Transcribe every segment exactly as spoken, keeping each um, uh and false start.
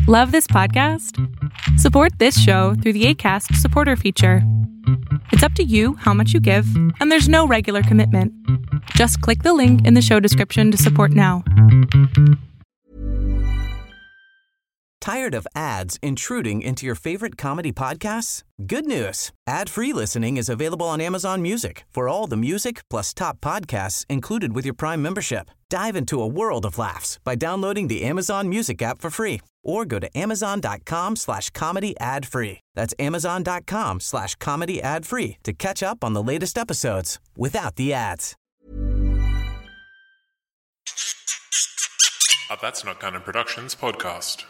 Love this podcast? Support this show through the Acast supporter feature. It's up to you how much you give, and there's no regular commitment. Just click the link in the show description to support now. Tired of ads intruding into your favorite comedy podcasts? Good news. Ad-free listening is available on Amazon Music for all the music plus top podcasts included with your Prime membership. Dive into a world of laughs by downloading the Amazon Music app for free or go to amazon.com slash comedy ad free. That's amazon.com slash comedy ad free to catch up on the latest episodes without the ads. A That's Not Canon Productions podcast.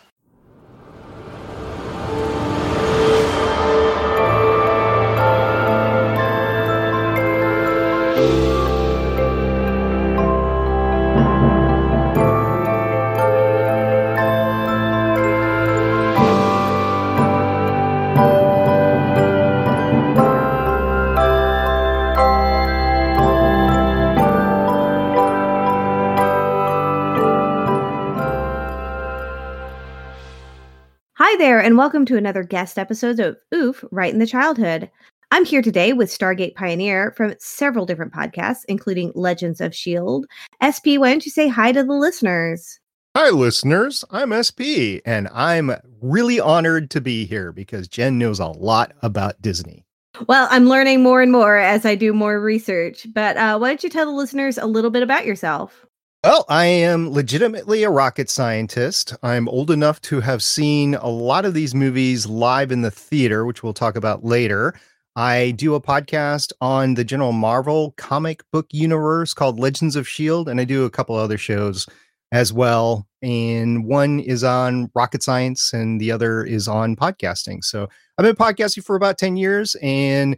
Hi there, and welcome to another guest episode of Oof, Right in the Childhood. I'm here today with Stargate Pioneer from several different podcasts, including Legends of S H I E L D. S P, why don't you say hi to the listeners? Hi, listeners. I'm S P, and I'm really honored to be here because Jen knows a lot about Disney. Well, I'm learning more and more as I do more research, but uh, why don't you tell the listeners a little bit about yourself? Well, I am legitimately a rocket scientist. I'm old enough to have seen a lot of these movies live in the theater, which we'll talk about later. I do a podcast on the General Marvel comic book universe called Legends of S H I E L D, and I do a couple other shows as well. And one is on rocket science, and the other is on podcasting. So I've been podcasting for about ten years, and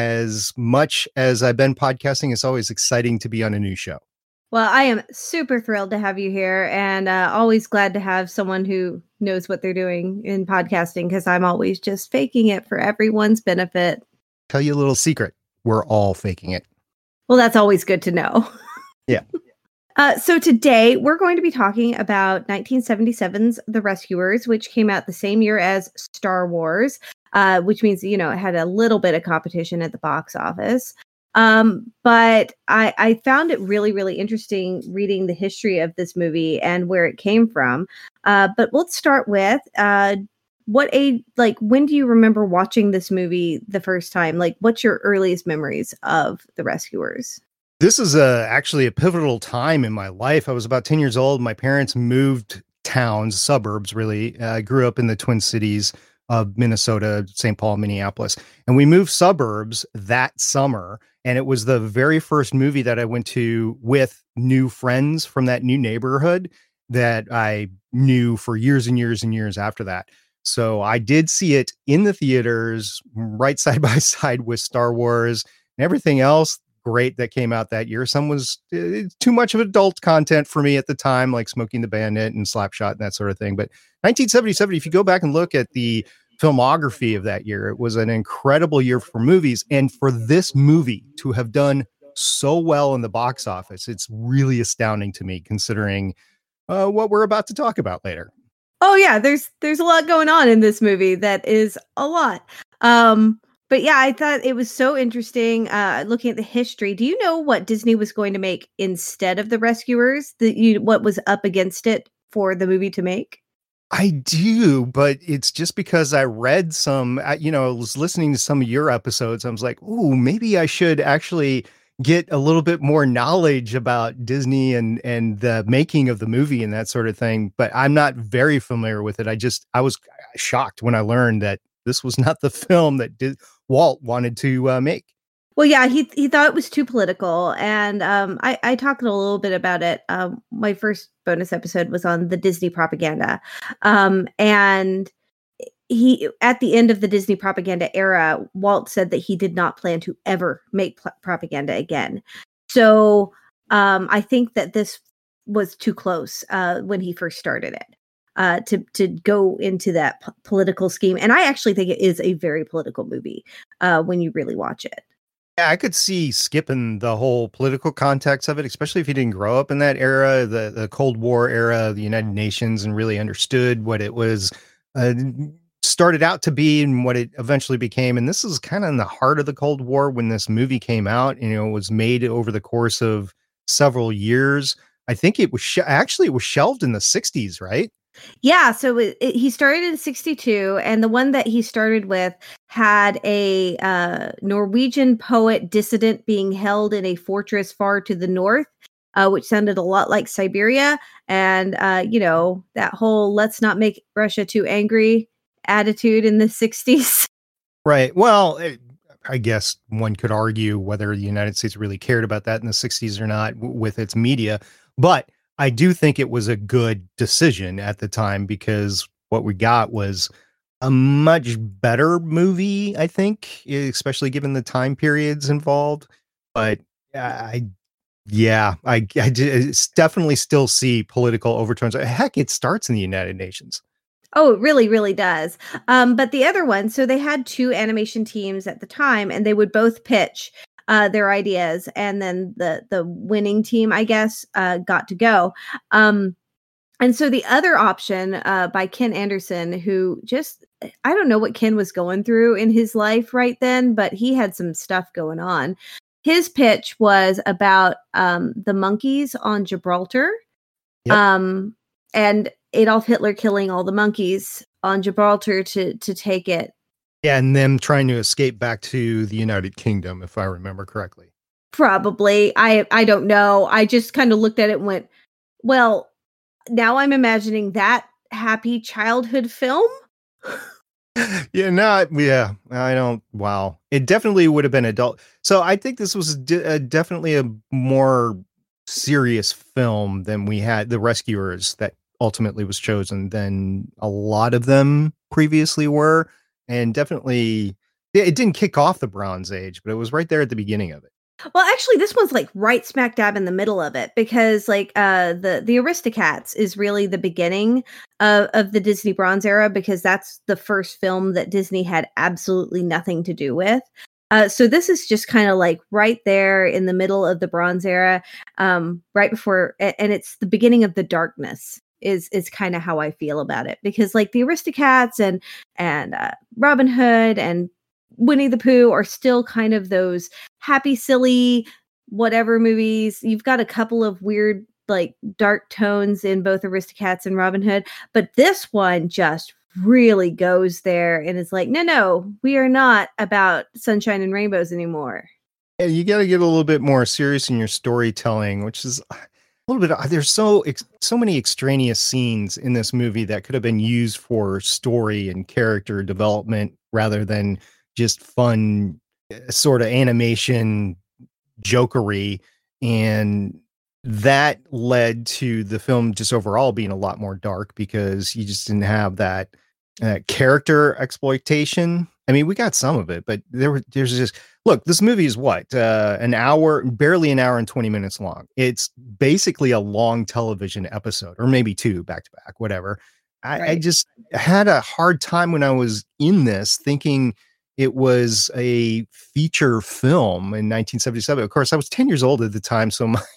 as much as I've been podcasting, it's always exciting to be on a new show. Well, I am super thrilled to have you here, and uh, always glad to have someone who knows what they're doing in podcasting, because I'm always just faking it for everyone's benefit. Tell you a little secret. We're all faking it. Well, that's always good to know. Yeah. Uh, so today we're going to be talking about nineteen seventy-seven's The Rescuers, which came out the same year as Star Wars, uh, which means, you know, it had a little bit of competition at the box office. Um, but I, I found it really, really interesting reading the history of this movie and where it came from. Uh, but let's start with, uh, what age, like, when do you remember watching this movie the first time? Like, what's your earliest memories of The Rescuers? This is a, actually a pivotal time in my life. I was about ten years old. My parents moved towns, suburbs, really. I uh, grew up in the Twin Cities of Minnesota, Saint Paul, Minneapolis. And we moved suburbs that summer. And it was the very first movie that I went to with new friends from that new neighborhood that I knew for years and years and years after that. So I did see it in the theaters, right side by side with Star Wars and everything else great that came out that year. Some was uh, too much of adult content for me at the time, like Smoking the Bandit and Slapshot and that sort of thing. But nineteen seventy-seven, if you go back and look at the filmography of that year, it was an incredible year for movies. And for this movie to have done so well in the box office, it's really astounding to me, considering uh, what we're about to talk about later. Oh yeah, there's there's a lot going on in this movie that is a lot. Um, but yeah, I thought it was so interesting uh, looking at the history. Do you know what Disney was going to make instead of The Rescuers? The, you, what was up against it for the movie to make? I do, but it's just because I read some, you know, I was listening to some of your episodes. I was like, ooh, maybe I should actually get a little bit more knowledge about Disney and, and the making of the movie and that sort of thing. But I'm not very familiar with it. I just, I was shocked when I learned that this was not the film that Di- Walt wanted to uh, make. Well, yeah, he he thought it was too political, and um, I, I talked a little bit about it. Um, my first bonus episode was on the Disney propaganda, um, and he at the end of the Disney propaganda era, Walt said that he did not plan to ever make pl- propaganda again. So um, I think that this was too close uh, when he first started it. Uh, to to go into that p- political scheme, and I actually think it is a very political movie uh, when you really watch it. Yeah, I could see skipping the whole political context of it, especially if you didn't grow up in that era, the, the Cold War era of the United Nations, and really understood what it was uh, started out to be and what it eventually became. And this is kind of in the heart of the Cold War when this movie came out. You know, it was made over the course of several years. I think it was sh- actually it was shelved in the sixties, right? Yeah, so it, it, he started in sixty-two, and the one that he started with had a uh, Norwegian poet dissident being held in a fortress far to the north, uh, which sounded a lot like Siberia. And, uh, you know, that whole let's not make Russia too angry attitude in the sixties. Right. Well, it, I guess one could argue whether the United States really cared about that in the sixties or not w- with its media. But I do think it was a good decision at the time because what we got was a much better movie, I think, especially given the time periods involved. But I, yeah, I, I d- definitely still see political overtones. Heck, it starts in the United Nations. Oh, it really, really does. Um, but the other one, so they had two animation teams at the time, and they would both pitch uh, their ideas, and then the the winning team, I guess, uh, got to go. Um, and so the other option uh, by Ken Anderson, who just I don't know what Ken was going through in his life right then, but he had some stuff going on. His pitch was about um, the monkeys on Gibraltar. Yep. Um, and Adolf Hitler killing all the monkeys on Gibraltar to to take it. Yeah, and them trying to escape back to the United Kingdom, if I remember correctly. Probably. I I don't know. I just kind of looked at it and went, well, now I'm imagining that happy childhood film. Yeah, no, yeah, I don't. Wow, it definitely would have been adult. So I think this was de- uh, definitely a more serious film than we had. The Rescuers that ultimately was chosen than a lot of them previously were, and definitely yeah, it didn't kick off the Bronze Age, but it was right there at the beginning of it. Well, actually, this one's like right smack dab in the middle of it because, like, uh, the the Aristocats is really the beginning of of the Disney Bronze era because that's the first film that Disney had absolutely nothing to do with. Uh, so this is just kind of like right there in the middle of the Bronze era, um, right before, and it's the beginning of the darkness. Is is kind of how I feel about it because, like, the Aristocats and and uh, Robin Hood and Winnie the Pooh are still kind of those happy, silly, whatever movies. You've got a couple of weird, like, dark tones in both Aristocats and Robin Hood, but this one just really goes there and is like, no, no, we are not about sunshine and rainbows anymore. Yeah, you got to get a little bit more serious in your storytelling, which is a little bit. There's so ex, so many extraneous scenes in this movie that could have been used for story and character development rather than just fun sort of animation jokery, and that led to the film just overall being a lot more dark because you just didn't have that uh, character exploitation. I mean, we got some of it, but there were there's just look. This movie is what uh, an hour, barely an hour and twenty minutes long. It's basically a long television episode, or maybe two back to back, whatever. I, Right. I just had a hard time when I was in this thinking it was a feature film in nineteen seventy-seven. Of course, I was ten years old at the time, so my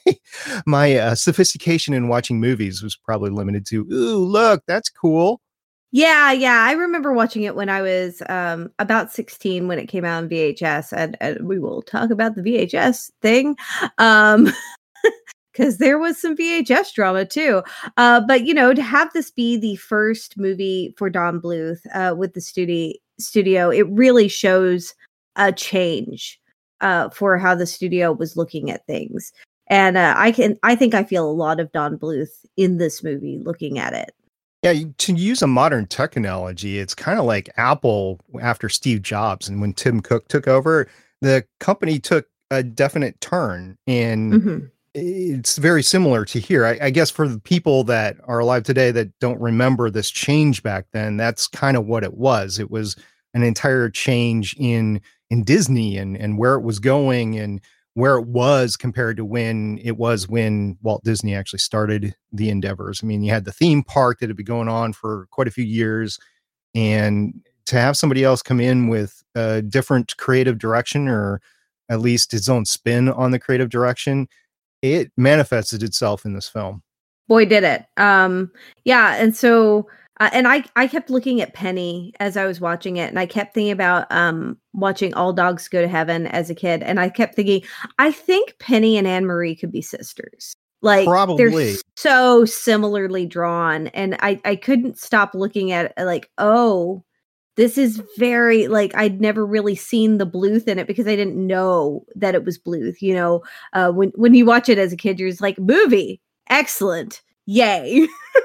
my uh, sophistication in watching movies was probably limited to, ooh, look, that's cool. Yeah, yeah. I remember watching it when I was um, about sixteen when it came out on V H S, and, and we will talk about the V H S thing. Um, because there was some V H S drama too. Uh, but, you know, to have this be the first movie for Don Bluth uh, with the studio, studio, it really shows a change uh, for how the studio was looking at things. And uh, I can, I think I feel a lot of Don Bluth in this movie looking at it. Yeah, you- to use a modern tech analogy, it's kind of like Apple after Steve Jobs and when Tim Cook took over, the company took a definite turn, and Mm-hmm. it's very similar to here. I, I guess for the people that are alive today that don't remember this change back then, that's kind of what it was. It was an entire change in in Disney and and where it was going and where it was compared to when it was when Walt Disney actually started the endeavors. I mean, you had the theme park that had been going on for quite a few years, and to have somebody else come in with a different creative direction or at least its own spin on the creative direction, it manifested itself in this film. Boy, did it. Um, yeah. And so, uh, and I, I kept looking at Penny as I was watching it, and I kept thinking about um, watching All Dogs Go to Heaven as a kid. And I kept thinking, I think Penny and Anne Marie could be sisters. Like, Probably. they're so similarly drawn. And I, I couldn't stop looking at it like, oh, this is very, like, I'd never really seen the Bluth in it because I didn't know that it was Bluth. You know, uh, when, when you watch it as a kid, you're just like, movie, excellent, yay.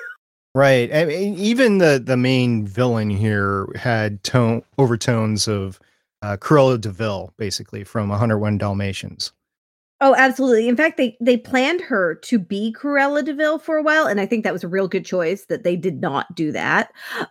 Right. I mean, even the, the main villain here had tone overtones of uh, Cruella de Vil, basically, from one oh one Dalmatians. Oh, absolutely. In fact, they they planned her to be Cruella de Vil for a while, and I think that was a real good choice that they did not do that.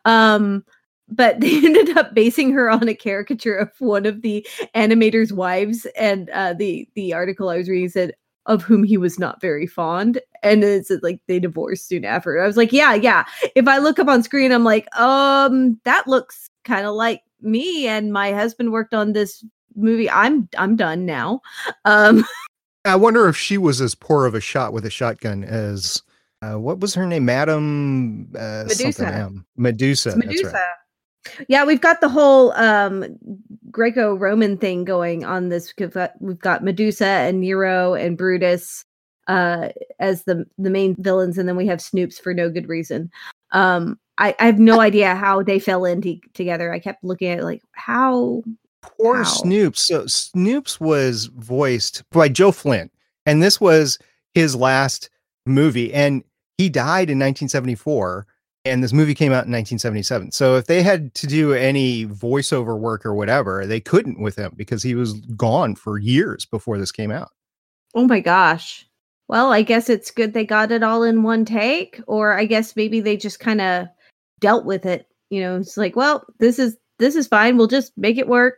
Um, but they ended up basing her on a caricature of one of the animator's wives, and uh, the the article I was reading said, of whom he was not very fond, and it's like they divorced soon after. I was like, yeah, yeah. If I look up on screen, I'm like, um, that looks kind of like me, and my husband worked on this movie. I'm I'm done now. Um. I wonder if she was as poor of a shot with a shotgun as uh, what was her name, Madam uh, Medusa. M. Medusa. It's Medusa. That's right. Yeah, we've got the whole um, Greco-Roman thing going on this. We've got Medusa and Nero and Brutus uh, as the the main villains, and then we have Snoops for no good reason. Um, I, I have no idea how they fell in t- together. I kept looking at it like, how. Poor Wow. Snoops. So Snoops was voiced by Joe Flynn, and this was his last movie, and he died in nineteen seventy-four, and this movie came out in nineteen seventy-seven. So if they had to do any voiceover work or whatever, they couldn't with him because he was gone for years before this came out. Oh my gosh. Well, I guess it's good they got it all in one take, or I guess maybe they just kind of dealt with it. You know, it's like, well, this is This is fine. We'll just make it work.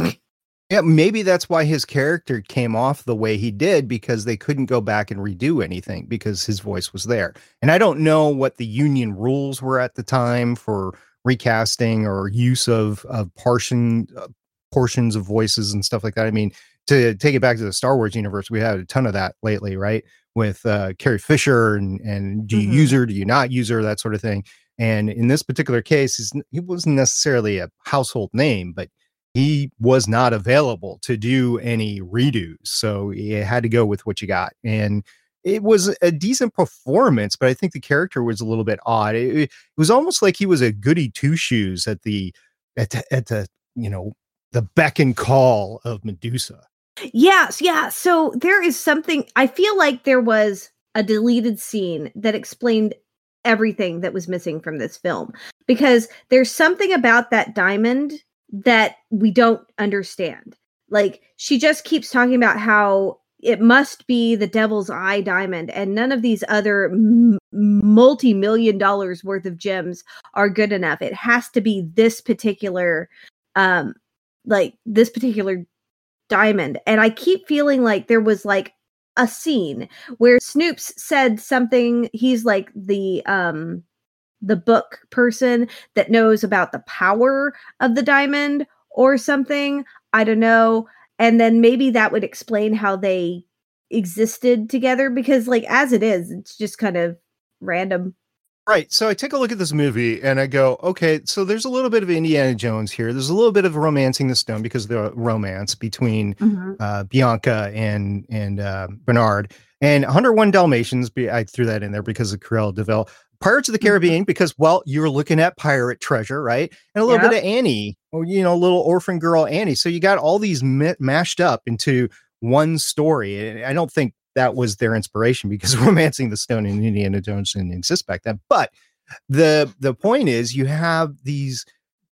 Yeah, maybe that's why his character came off the way he did, because they couldn't go back and redo anything because his voice was there. And I don't know what the union rules were at the time for recasting or use of, of portion, uh, portions of voices and stuff like that. I mean, to take it back to the Star Wars universe, we had a ton of that lately, right? With uh, Carrie Fisher and, and do you Mm-hmm. use her, do you not use her, that sort of thing. And in this particular case, he's, he wasn't necessarily a household name, but he was not available to do any redos. So you had to go with what you got. And it was a decent performance, but I think the character was a little bit odd. It, it was almost like he was a goody two shoes at the, at the, at the, you know, the beck and call of Medusa. Yes, yeah. So there is something, I feel like there was a deleted scene that explained everything that was missing from this film, because there's something about that diamond that we don't understand. Like, she just keeps talking about how it must be the devil's eye diamond, and none of these other m- multi-million dollars worth of gems are good enough. It has to be this particular um like this particular diamond. And I keep feeling like there was like a scene where Snoops said something. He's like the um the book person that knows about the power of the diamond or something. I don't know. And then maybe that would explain how they existed together, because like as it is, it's just kind of random. Right. So I take a look at this movie and I go, okay, so there's a little bit of Indiana Jones here. There's a little bit of romancing the stone because of the romance between Mm-hmm. uh, Bianca and and uh, Bernard. And one oh one Dalmatians, I threw that in there because of Cruella de Vil. Pirates of the Caribbean, because, well, you're looking at pirate treasure, right? And a little Yep. bit of Annie, or, you know, little orphan girl Annie. So you got all these mi- mashed up into one story. And I don't think that was their inspiration, because romancing the stone in Indiana Jones didn't exist back then. But the the point is, you have these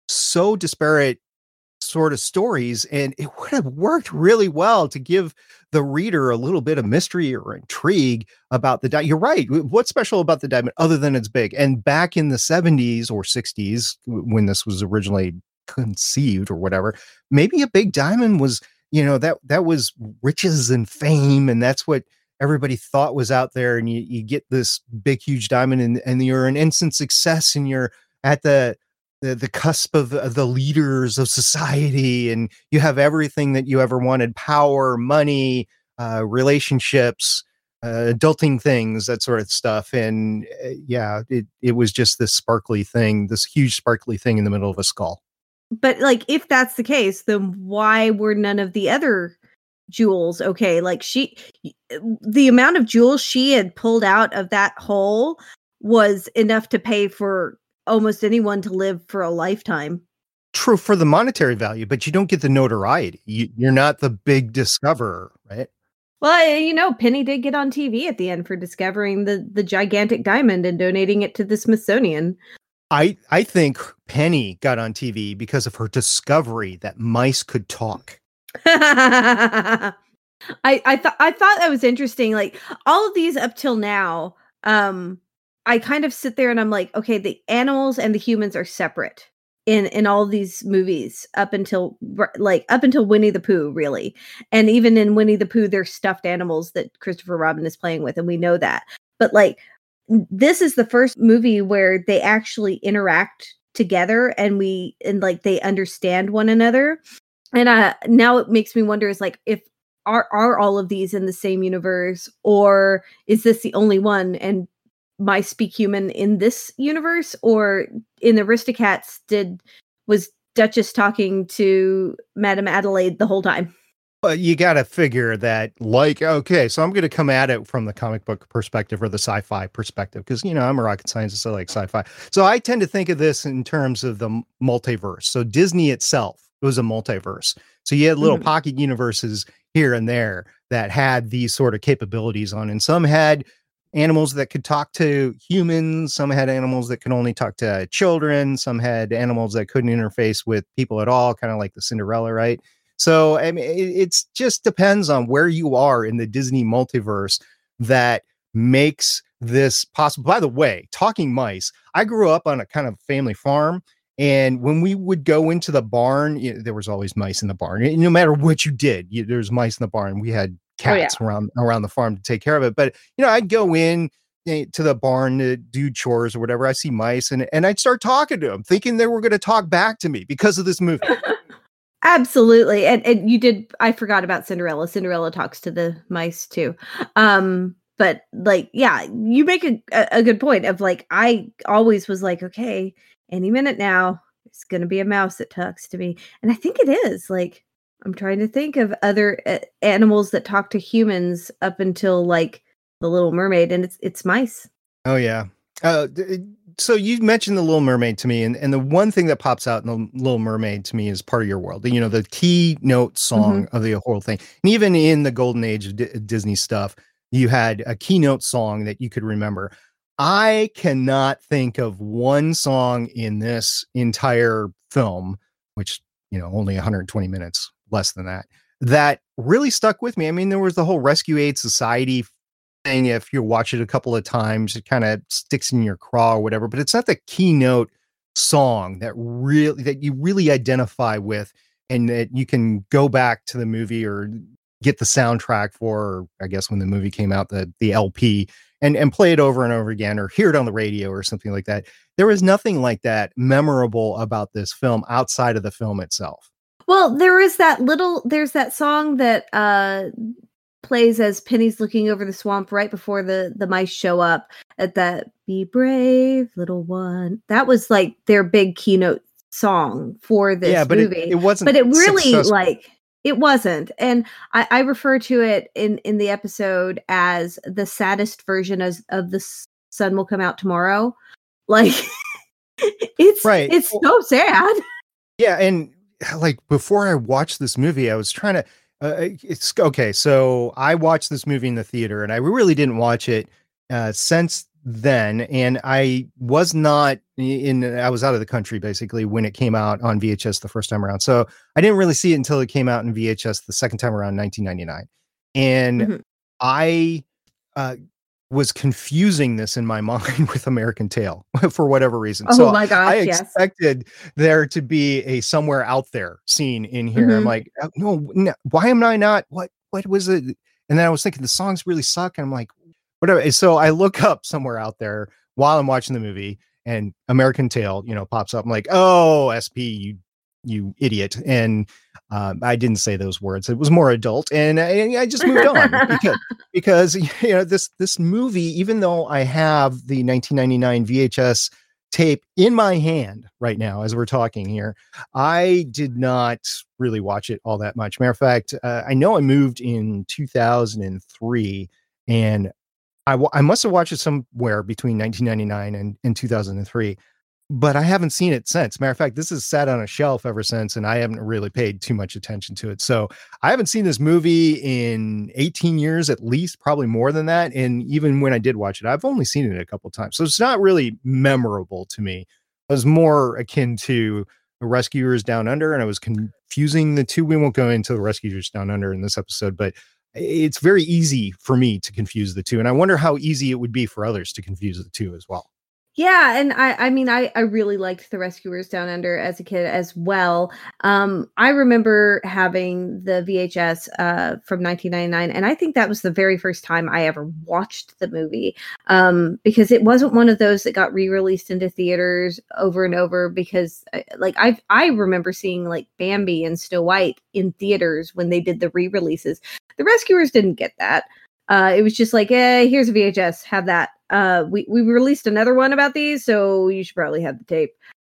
so disparate sort of stories, and it would have worked really well to give the reader a little bit of mystery or intrigue about the diamond. You're right. What's special about the diamond other than it's big? And back in the seventies or sixties, when this was originally conceived or whatever, maybe a big diamond was, you know, that that was riches and fame, and that's what everybody thought was out there. And you, you get this big, huge diamond, and, and you're an instant success, and you're at the the, the cusp of, of the leaders of society, and you have everything that you ever wanted: power, money, uh, relationships, uh, adulting things, that sort of stuff. And uh, yeah, it, it was just this sparkly thing, this huge sparkly thing in the middle of a skull. But like, if that's the case, then why were none of the other jewels okay? Like, she, the amount of jewels she had pulled out of that hole was enough to pay for almost anyone to live for a lifetime. True, for the monetary value, but you don't get the notoriety. You, you're not the big discoverer, right? Well, you know, Penny did get on T V at the end for discovering the, the gigantic diamond and donating it to the Smithsonian. I, I think Penny got on T V because of her discovery that mice could talk. I I thought I thought that was interesting. Like, all of these up till now, um, I kind of sit there and I'm like, okay, the animals and the humans are separate in in all of these movies up until like up until Winnie the Pooh, really. And even in Winnie the Pooh, there's stuffed animals that Christopher Robin is playing with, and we know that. But like, this is the first movie where they actually interact together, and we and like they understand one another. And uh, now it makes me wonder: is like, if are are all of these in the same universe, or is this the only one? And mice speak human in this universe, or in the Aristocats, did was Duchess talking to Madame Adelaide the whole time? Well, you got to figure that, like, okay, so I'm going to come at it from the comic book perspective or the sci-fi perspective, because, you know, I'm a rocket scientist, so I like sci-fi. So I tend to think of this in terms of the multiverse. So Disney itself was a multiverse. So you had little mm-hmm. pocket universes here and there that had these sort of capabilities on, and some had animals that could talk to humans, some had animals that could only talk to children, some had animals that couldn't interface with people at all, kind of like the Cinderella, right? So I mean, it it's just depends on where you are in the Disney multiverse that makes this possible. By the way, talking mice, I grew up on a kind of family farm, and when we would go into the barn, you know, there was always mice in the barn. And no matter what you did, you, there's mice in the barn. We had cats oh, yeah. around around the farm to take care of it. But you know, I'd go in to the barn to do chores or whatever. I see mice, and and I'd start talking to them, thinking they were going to talk back to me because of this movie. Absolutely. And and you did, I forgot about Cinderella. Cinderella talks to the mice too. Um, but like, yeah, you make a, a good point of like, I always was like, okay, any minute now, it's going to be a mouse that talks to me. And I think it is. Like, I'm trying to think of other uh, animals that talk to humans up until like The Little Mermaid, and it's it's mice. Oh, yeah. Uh, so you mentioned The Little Mermaid to me, and, and the one thing that pops out in The Little Mermaid to me is Part of Your World. You know, the keynote song mm-hmm. of the whole thing. And even in the golden age of D- Disney stuff, you had a keynote song that you could remember. I cannot think of one song in this entire film, which, you know, only one hundred twenty minutes, less than that, that really stuck with me. I mean, there was the whole Rescue Aid Society thing. If you watch it a couple of times, it kind of sticks in your craw or whatever, but it's not the keynote song that really, that you really identify with and that you can go back to the movie or get the soundtrack for, or I guess when the movie came out, the, the L P and, and play it over and over again or hear it on the radio or something like that. There was nothing like that memorable about this film outside of the film itself. Well, there is that little, there's that song that uh, plays as Penny's looking over the swamp right before the, the mice show up at that "Be Brave, Little One." That was like their big keynote song for this yeah, but movie. It, it wasn't, but it really successful. like, it wasn't. And I, I refer to it in, in the episode as the saddest version of, of The Sun Will Come Out Tomorrow. Like, it's, right. it's so sad. Yeah. And like before I watched this movie, I was trying to, uh, it's okay. So I watched this movie in the theater and I really didn't watch it uh, since then. And I was not in, I was out of the country basically when it came out on V H S the first time around. So I didn't really see it until it came out in V H S the second time around, nineteen ninety-nine. And mm-hmm. I uh, was confusing this in my mind with American Tail for whatever reason. Oh so my gosh, I yes. expected there to be a somewhere out there scene in here. Mm-hmm. I'm like, no, no, why am I not? What, what was it? And then I was thinking the songs really suck. And I'm like, whatever. So I look up Somewhere Out There while I'm watching the movie and American Tail, you know, pops up. I'm like, oh, S P, you you idiot. And um, I didn't say those words. It was more adult, and I, I just moved on because because you know this this movie, even though I have the nineteen ninety-nine V H S tape in my hand right now as we're talking here, I did not really watch it all that much. Matter of fact, uh, I know I moved in two thousand three, and I, w- I must have watched it somewhere between nineteen ninety-nine and, and two thousand three, but I haven't seen it since. Matter of fact, this has sat on a shelf ever since, and I haven't really paid too much attention to it. So I haven't seen this movie in eighteen years, at least, probably more than that. And even when I did watch it, I've only seen it a couple times. So it's not really memorable to me. It was more akin to The Rescuers Down Under, and I was confusing the two. We won't go into The Rescuers Down Under in this episode, but it's very easy for me to confuse the two. And I wonder how easy it would be for others to confuse the two as well. Yeah, and I, I mean, I, I really liked The Rescuers Down Under as a kid as well. Um, I remember having the V H S uh, from nineteen ninety-nine, and I think that was the very first time I ever watched the movie, um, because it wasn't one of those that got re-released into theaters over and over. Because, like, I I remember seeing like Bambi and Snow White in theaters when they did the re-releases. The Rescuers didn't get that. Uh, it was just like, eh, here's a V H S, have that. Uh, we, we released another one about these, so you should probably have the tape.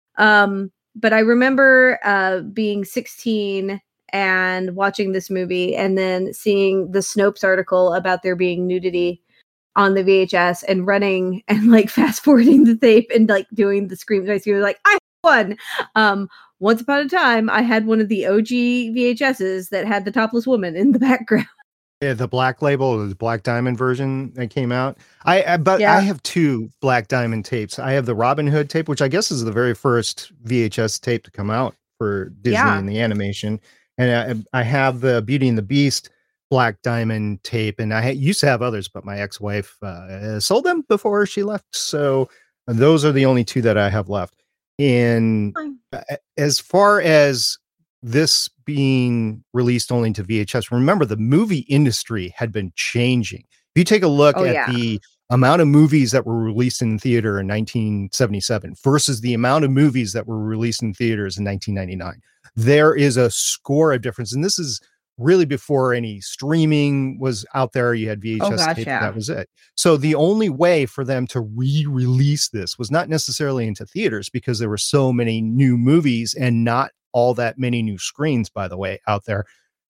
Um, but I remember uh, being sixteen and watching this movie and then seeing the Snopes article about there being nudity on the V H S and running and like fast forwarding the tape and like doing the scream. I was like, I won. Um, once upon a time, I had one of the O G V H S's that had the topless woman in the background. Yeah, the Black Label, the Black Diamond version that came out. I, I but Yeah. I have two Black Diamond tapes. I have the Robin Hood tape, which I guess is the very first V H S tape to come out for Disney Yeah. and the animation. And I, I have the Beauty and the Beast Black Diamond tape, and I ha- used to have others, but my ex-wife uh, sold them before she left. So those are the only two that I have left. And as far as this being released only to V H S, remember the movie industry had been changing. If you take a look Oh, at yeah. the amount of movies that were released in theater in nineteen seventy-seven versus the amount of movies that were released in theaters in nineteen ninety-nine, there is a score of difference. And this is really before any streaming was out there. You had V H S Oh, gosh, tape, yeah. that was it. So the only way for them to re-release this was not necessarily into theaters, because there were so many new movies and not all that many new screens, by the way, out there.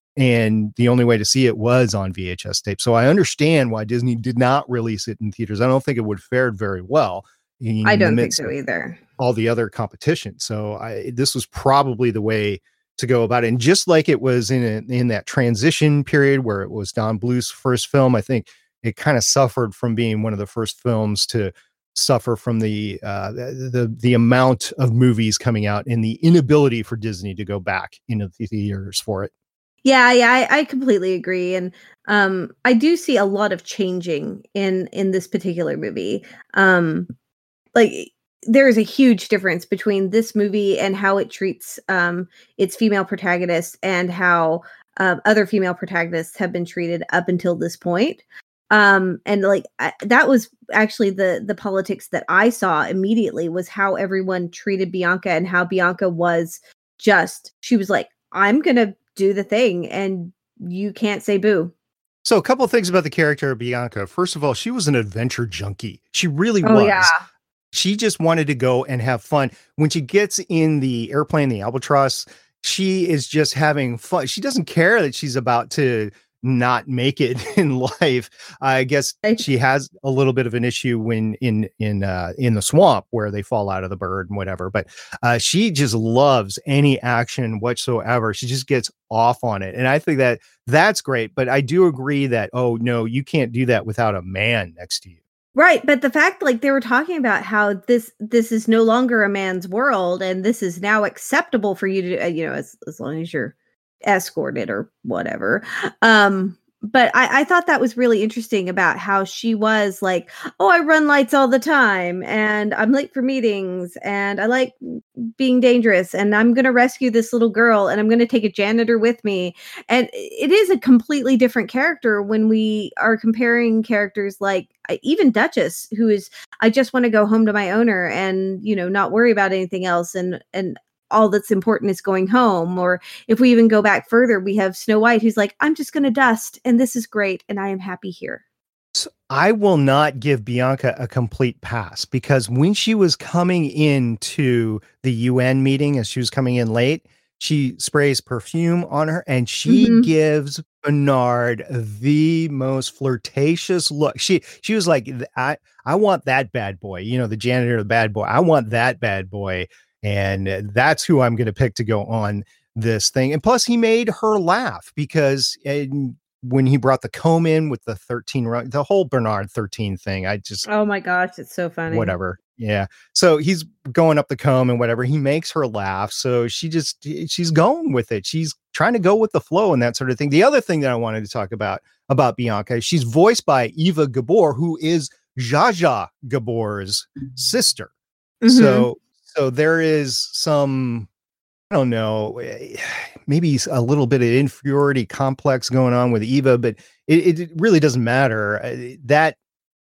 And the only way to see it was on V H S tape. So I understand why Disney did not release it in theaters. I don't think it would have fared very well. in I the don't think midst so of either. all the other competition. So I, this was probably the way to go about it. And just like it was in a, in that transition period where it was Don Bluth's first film, I think it kind of suffered from being one of the first films to suffer from the, uh, the, the, the amount of movies coming out and the inability for Disney to go back into the theaters for it. Yeah, yeah, I, I completely agree. And um, I do see a lot of changing in, in this particular movie. Um, like, there is a huge difference between this movie and how it treats um, its female protagonists and how um, other female protagonists have been treated up until this point. Um, and like I, that was actually the the politics that I saw immediately, was how everyone treated Bianca and how Bianca was just, she was like, I'm gonna do the thing and you can't say boo. So a couple of things about the character of Bianca. First of all, she was an adventure junkie. She really Oh was. yeah. She just wanted to go and have fun. When she gets in the airplane, the Albatross, she is just having fun. She doesn't care that she's about to not make it in life. I guess she has a little bit of an issue when in in uh, in the swamp where they fall out of the bird and whatever. But uh, she just loves any action whatsoever. She just gets off on it, and I think that that's great. But I do agree that, oh no, you can't do that without a man next to you. Right, but the fact, like, they were talking about how this this is no longer a man's world, and this is now acceptable for you to, uh, you know, as as long as you're escorted or whatever. Um, but I, I thought that was really interesting about how she was like, oh, I run lights all the time and I'm late for meetings and I like being dangerous and I'm going to rescue this little girl and I'm going to take a janitor with me. And it is a completely different character when we are comparing characters like even Duchess, who is, I just want to go home to my owner and, you know, not worry about anything else. And, and, all that's important is going home. Or if we even go back further, we have Snow White, who's like, I'm just going to dust and this is great. And I am happy here. So I will not give Bianca a complete pass because when she was coming into the U N meeting, as she was coming in late, she sprays perfume on her and she mm-hmm. gives Bernard the most flirtatious look. She, she was like, I, I want that bad boy, you know, the janitor, the bad boy. I want that bad boy. And that's who I'm going to pick to go on this thing. And plus he made her laugh because in, when he brought the comb in with the thirteen, the whole Bernard thirteen thing, I just, oh my gosh, it's so funny. Whatever. Yeah. So he's going up the comb and whatever. He makes her laugh. So she just, she's going with it. She's trying to go with the flow and that sort of thing. The other thing that I wanted to talk about, about Bianca, she's voiced by Eva Gabor, who is Zsa Zsa Gabor's sister. Mm-hmm. So, So there is some, I don't know, maybe a little bit of inferiority complex going on with Eva, but it, it really doesn't matter. That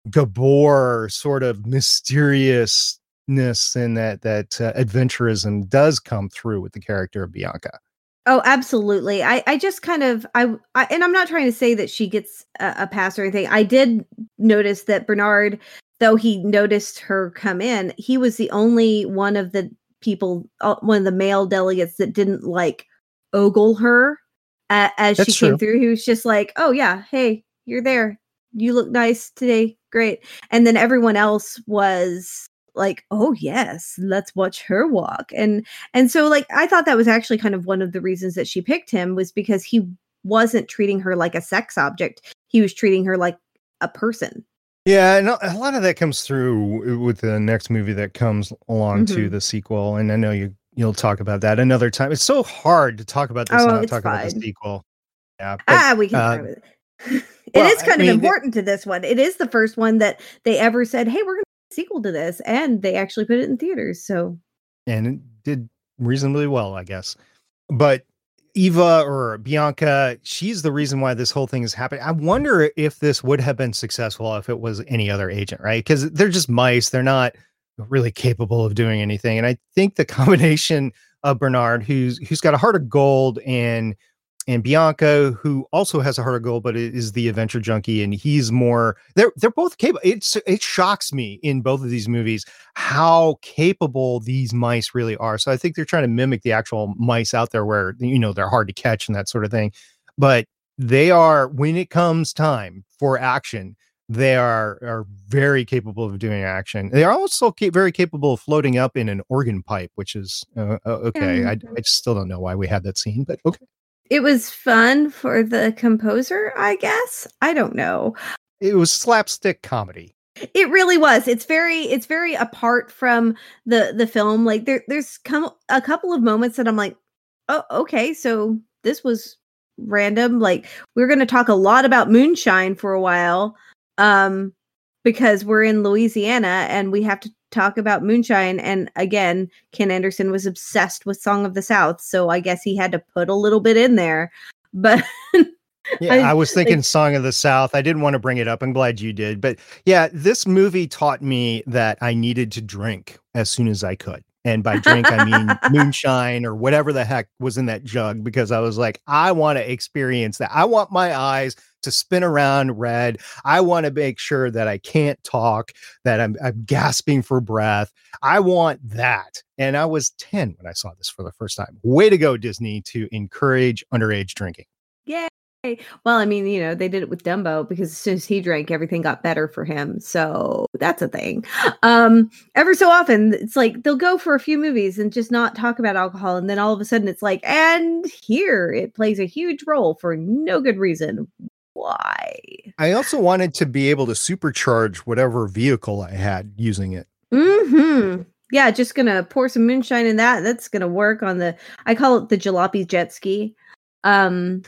Gabor sort of mysteriousness and that that uh, adventurism does come through with the character of Bianca. Oh, absolutely. I, I just kind of, I, I, and I'm not trying to say that she gets a, a pass or anything. I did notice that Bernard, though he noticed her come in, he was the only one of the people, uh, one of the male delegates that didn't like ogle her uh, as That's she came true. through. He was just like, oh yeah, hey, you're there. You look nice today. Great. And then everyone else was like, oh yes, let's watch her walk. And, and so like, I thought that was actually kind of one of the reasons that she picked him was because he wasn't treating her like a sex object. He was treating her like a person. Yeah, and a lot of that comes through with the next movie that comes along mm-hmm. to the sequel. And I know you, you'll talk about that another time. It's so hard to talk about this oh, and not talk fine. about the sequel. Yeah, but, ah, we can. Uh, it well, is kind I of mean, important it, to this one. It is the first one that they ever said, hey, we're going to do a sequel to this. And they actually put it in theaters. So, and it did reasonably well, I guess. But Eva or Bianca, she's the reason why this whole thing is happening. I wonder if this would have been successful if it was any other agent, right? Because they're just mice. They're not really capable of doing anything. And I think the combination of Bernard, who's who's got a heart of gold, and and Bianca, who also has a heart of gold, but is the adventure junkie, and he's more. They're they're both capable. It's it shocks me in both of these movies how capable these mice really are. So I think they're trying to mimic the actual mice out there, where you know they're hard to catch and that sort of thing. But they are, when it comes time for action, they are are very capable of doing action. They are also ca- very capable of floating up in an organ pipe, which is uh, okay. I I just still don't know why we had that scene, but okay. It was fun for the composer, I guess. I don't know. It was slapstick comedy. It really was. It's very, it's very apart from the the film. Like there, there's come a couple of moments that I'm like, oh, okay, so this was random. Like we're going to talk a lot about moonshine for a while, um, because we're in Louisiana and we have to talk about moonshine. And again, Ken Anderson was obsessed with Song of the South, so I guess he had to put a little bit in there. But yeah, I, I was thinking like, Song of the South. I didn't want to bring it up. I'm glad you did. But yeah, this movie taught me that I needed to drink as soon as I could. And by drink, I mean moonshine or whatever the heck was in that jug, because I was like, I want to experience that. I want my eyes to spin around red. I want to make sure that I can't talk, that I'm, I'm gasping for breath. I want that. And I was ten when I saw this for the first time. Way to go, Disney, to encourage underage drinking. Yay. Well, I mean, you know, they did it with Dumbo because as soon as he drank, everything got better for him. So that's a thing. Um, ever so often, it's like they'll go for a few movies and just not talk about alcohol. And then all of a sudden it's like, and here it plays a huge role for no good reason. Why? I also wanted to be able to supercharge whatever vehicle I had using it. Mm-hmm. Yeah, just going to pour some moonshine in that. That's going to work on the, I call it the jalopy jet ski. Um,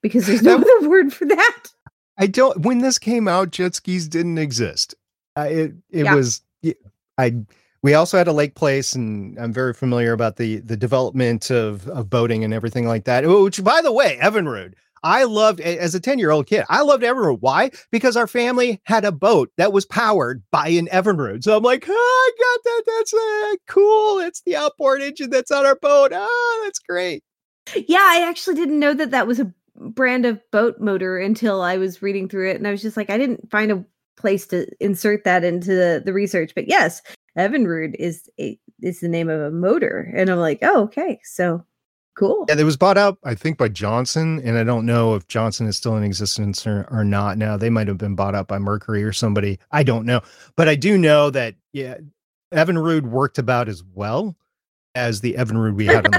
because there's no That- other word for that. I don't. When this came out, jet skis didn't exist. Uh, it it Yeah. was. I. We also had a lake place, and I'm very familiar about the the development of of boating and everything like that. Which, by the way, Evinrude, I loved as a ten year old kid. I loved Evinrude. Why? Because our family had a boat that was powered by an Evinrude. So I'm like, oh, I got that. That's uh, cool. It's the outboard engine that's on our boat. Ah, that's great. Yeah, I actually didn't know that that was a brand of boat motor until I was reading through it, and I was just like, I didn't find a place to insert that into the, the research. But yes, Evinrude is a, is the name of a motor, and I'm like, oh, okay, so cool. Yeah, it was bought out, I think, by Johnson, and I don't know if Johnson is still in existence or, or not now. They might have been bought out by Mercury or somebody. I don't know, but I do know that yeah, Evinrude worked about as well as the Evinrude we had on the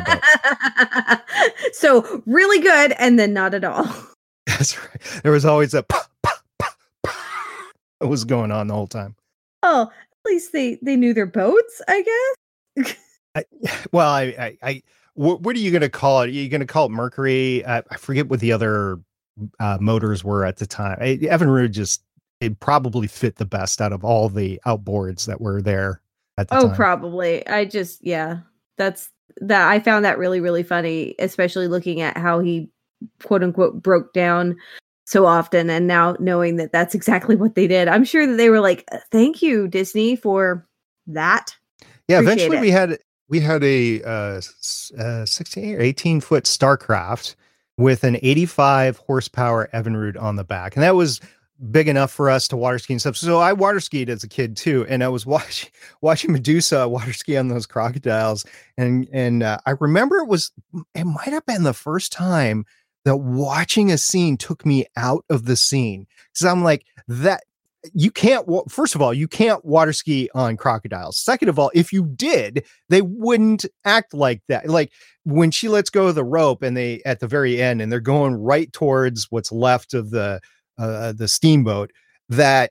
boat. So really good, and then not at all. That's right. There was always a pop, pop, pop, pop. What was going on the whole time? Oh, at least they they knew their boats, I guess. I, well, I, I, I what, what are you going to call it? Are you going to call it Mercury? I, I forget what the other uh, motors were at the time. I, Evinrude just it probably fit the best out of all the outboards that were there at the Oh, time. probably. I just yeah, that's that. I found that really really funny, especially looking at how he quote unquote broke down so often, and now knowing that that's exactly what they did. I'm sure that they were like, thank you, Disney, for that. Yeah, Appreciate eventually it. we had we had a uh, s- uh, sixteen or eighteen foot Starcraft with an eighty-five horsepower Evinrude on the back, and that was big enough for us to water ski and stuff. So I water skied as a kid too, and I was watching watching Medusa water ski on those crocodiles, and and uh, I remember it was it might have been the first time that watching a scene took me out of the scene, because I'm like that. You can't, wa- first of all, you can't water ski on crocodiles. Second of all, if you did, they wouldn't act like that. Like when she lets go of the rope and they, at the very end, and they're going right towards what's left of the, uh, the steamboat, that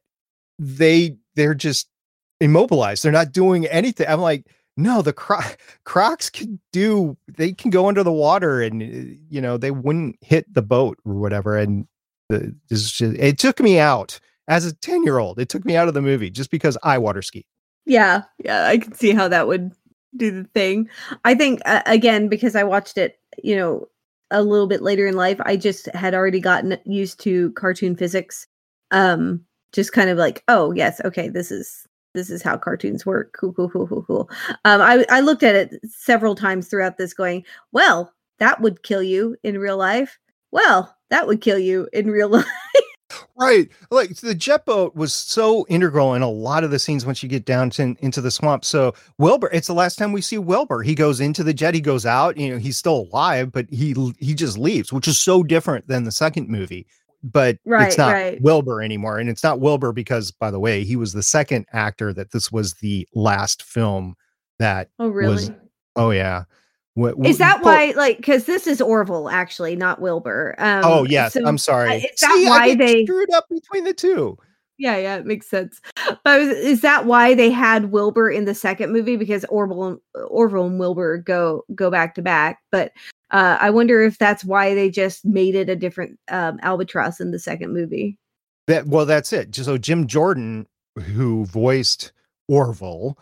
they, they're just immobilized. They're not doing anything. I'm like, no, the cro- crocs can do, they can go under the water and, uh, you know, they wouldn't hit the boat or whatever. And the, this is just, it took me out. As a ten year old, it took me out of the movie just because I water ski. Yeah, yeah, I can see how that would do the thing. I think uh, again, because I watched it, you know, a little bit later in life, I just had already gotten used to cartoon physics. Um, just kind of like, oh yes, okay, this is this is how cartoons work. Cool, cool, cool, cool, cool. Um, I I looked at it several times throughout this, going, well, that would kill you in real life. Well, that would kill you in real life. Right. Like the jet boat was so integral in a lot of the scenes once you get down to, into the swamp. So Wilbur, it's the last time we see Wilbur. He goes into the jet, he goes out, you know, he's still alive, but he he just leaves, which is so different than the second movie. But Right, it's not right. Wilbur anymore. And it's not Wilbur because, by the way, he was the second actor that this was the last film that Oh, really? was. Oh, yeah. Wh- Is wh- that well, why, like, because this is Orville, actually, not Wilbur. Um, Oh, yes. so, I'm sorry. uh, Is that See, I why get they? screwed up between the two. Yeah, yeah, it makes sense. But is, is that why they had Wilbur in the second movie? Because Orville, and, Orville and Wilbur go go back to back. But uh, I wonder if that's why they just made it a different um, albatross in the second movie. That well, that's it. So Jim Jordan, who voiced Orville,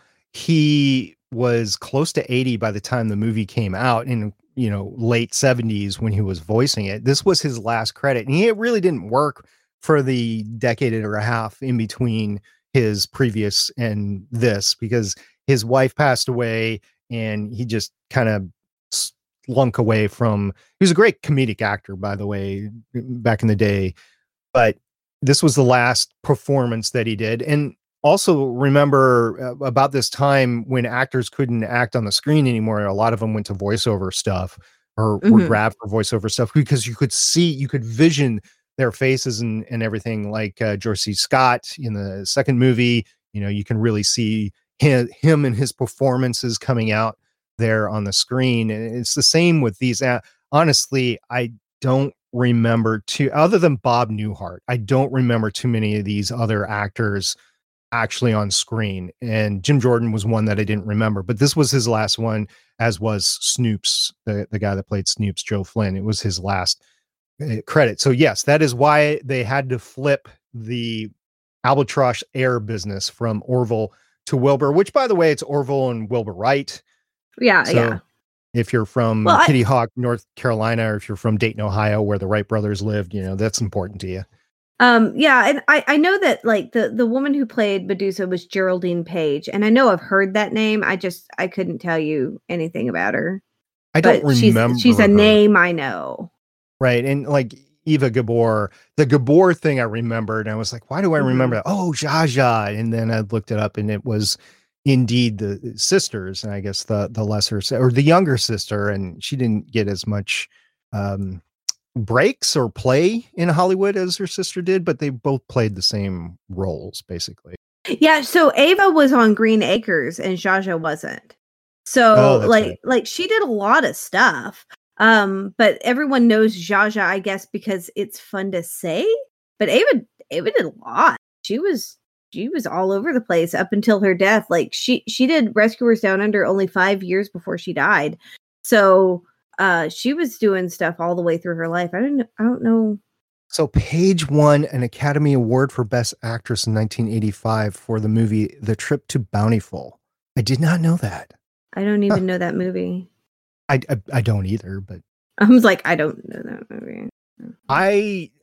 he was close to eighty by the time the movie came out in, you know, late seventies when he was voicing it. This was his last credit, and he really didn't work for the decade and a half in between his previous and this, because his wife passed away and he just kind of slunk away from. He was a great comedic actor, by the way, back in the day, but this was the last performance that he did. And also remember uh, about this time when actors couldn't act on the screen anymore, a lot of them went to voiceover stuff or Mhm. were grabbed for voiceover stuff because you could see, you could vision their faces and, and everything, like uh, George C. Scott in the second movie. You know, you can really see him, him and his performances coming out there on the screen. And it's the same with these. Uh, honestly, I don't remember too, other than Bob Newhart, I don't remember too many of these other actors actually on screen. And Jim Jordan was one that I didn't remember, but this was his last one, as was Snoops, the, the guy that played Snoops, Joe Flynn. It was his last uh, credit. So yes, that is why they had to flip the Albatross Air business from Orville to Wilbur, which, by the way, it's Orville and Wilbur Wright. Yeah, so yeah. If you're from well, Kitty I, Hawk, North Carolina, or if you're from Dayton, Ohio, where the Wright brothers lived, you know, that's important to you. Um, yeah, and I, I know that like the, the woman who played Medusa was Geraldine Page, and I know I've heard that name. I just I couldn't tell you anything about her. I don't but remember. She's, she's a her. name I know. Right. And like Eva Gabor, the Gabor thing I remembered, and I was like, why do I remember Mm-hmm. that? Oh, Zsa Zsa. And then I looked it up, and it was indeed the sisters, and I guess the the lesser or the younger sister, and she didn't get as much um breaks or play in Hollywood as her sister did, but they both played the same roles basically. Yeah, so Ava was on Green Acres and Zsa Zsa wasn't. So Oh, like right. like she did a lot of stuff. Um, but everyone knows Zsa Zsa, I guess, because it's fun to say. But Ava Ava did a lot. She was she was all over the place up until her death. Like she she did Rescuers Down Under only five years before she died. So uh she was doing stuff all the way through her life. I don't I don't know. So Page won an Academy Award for Best Actress in nineteen eighty-five for the movie The Trip to Bountiful. I did not know that. I don't even huh. know that movie. I, I I don't either, but I was like, I don't know that movie. I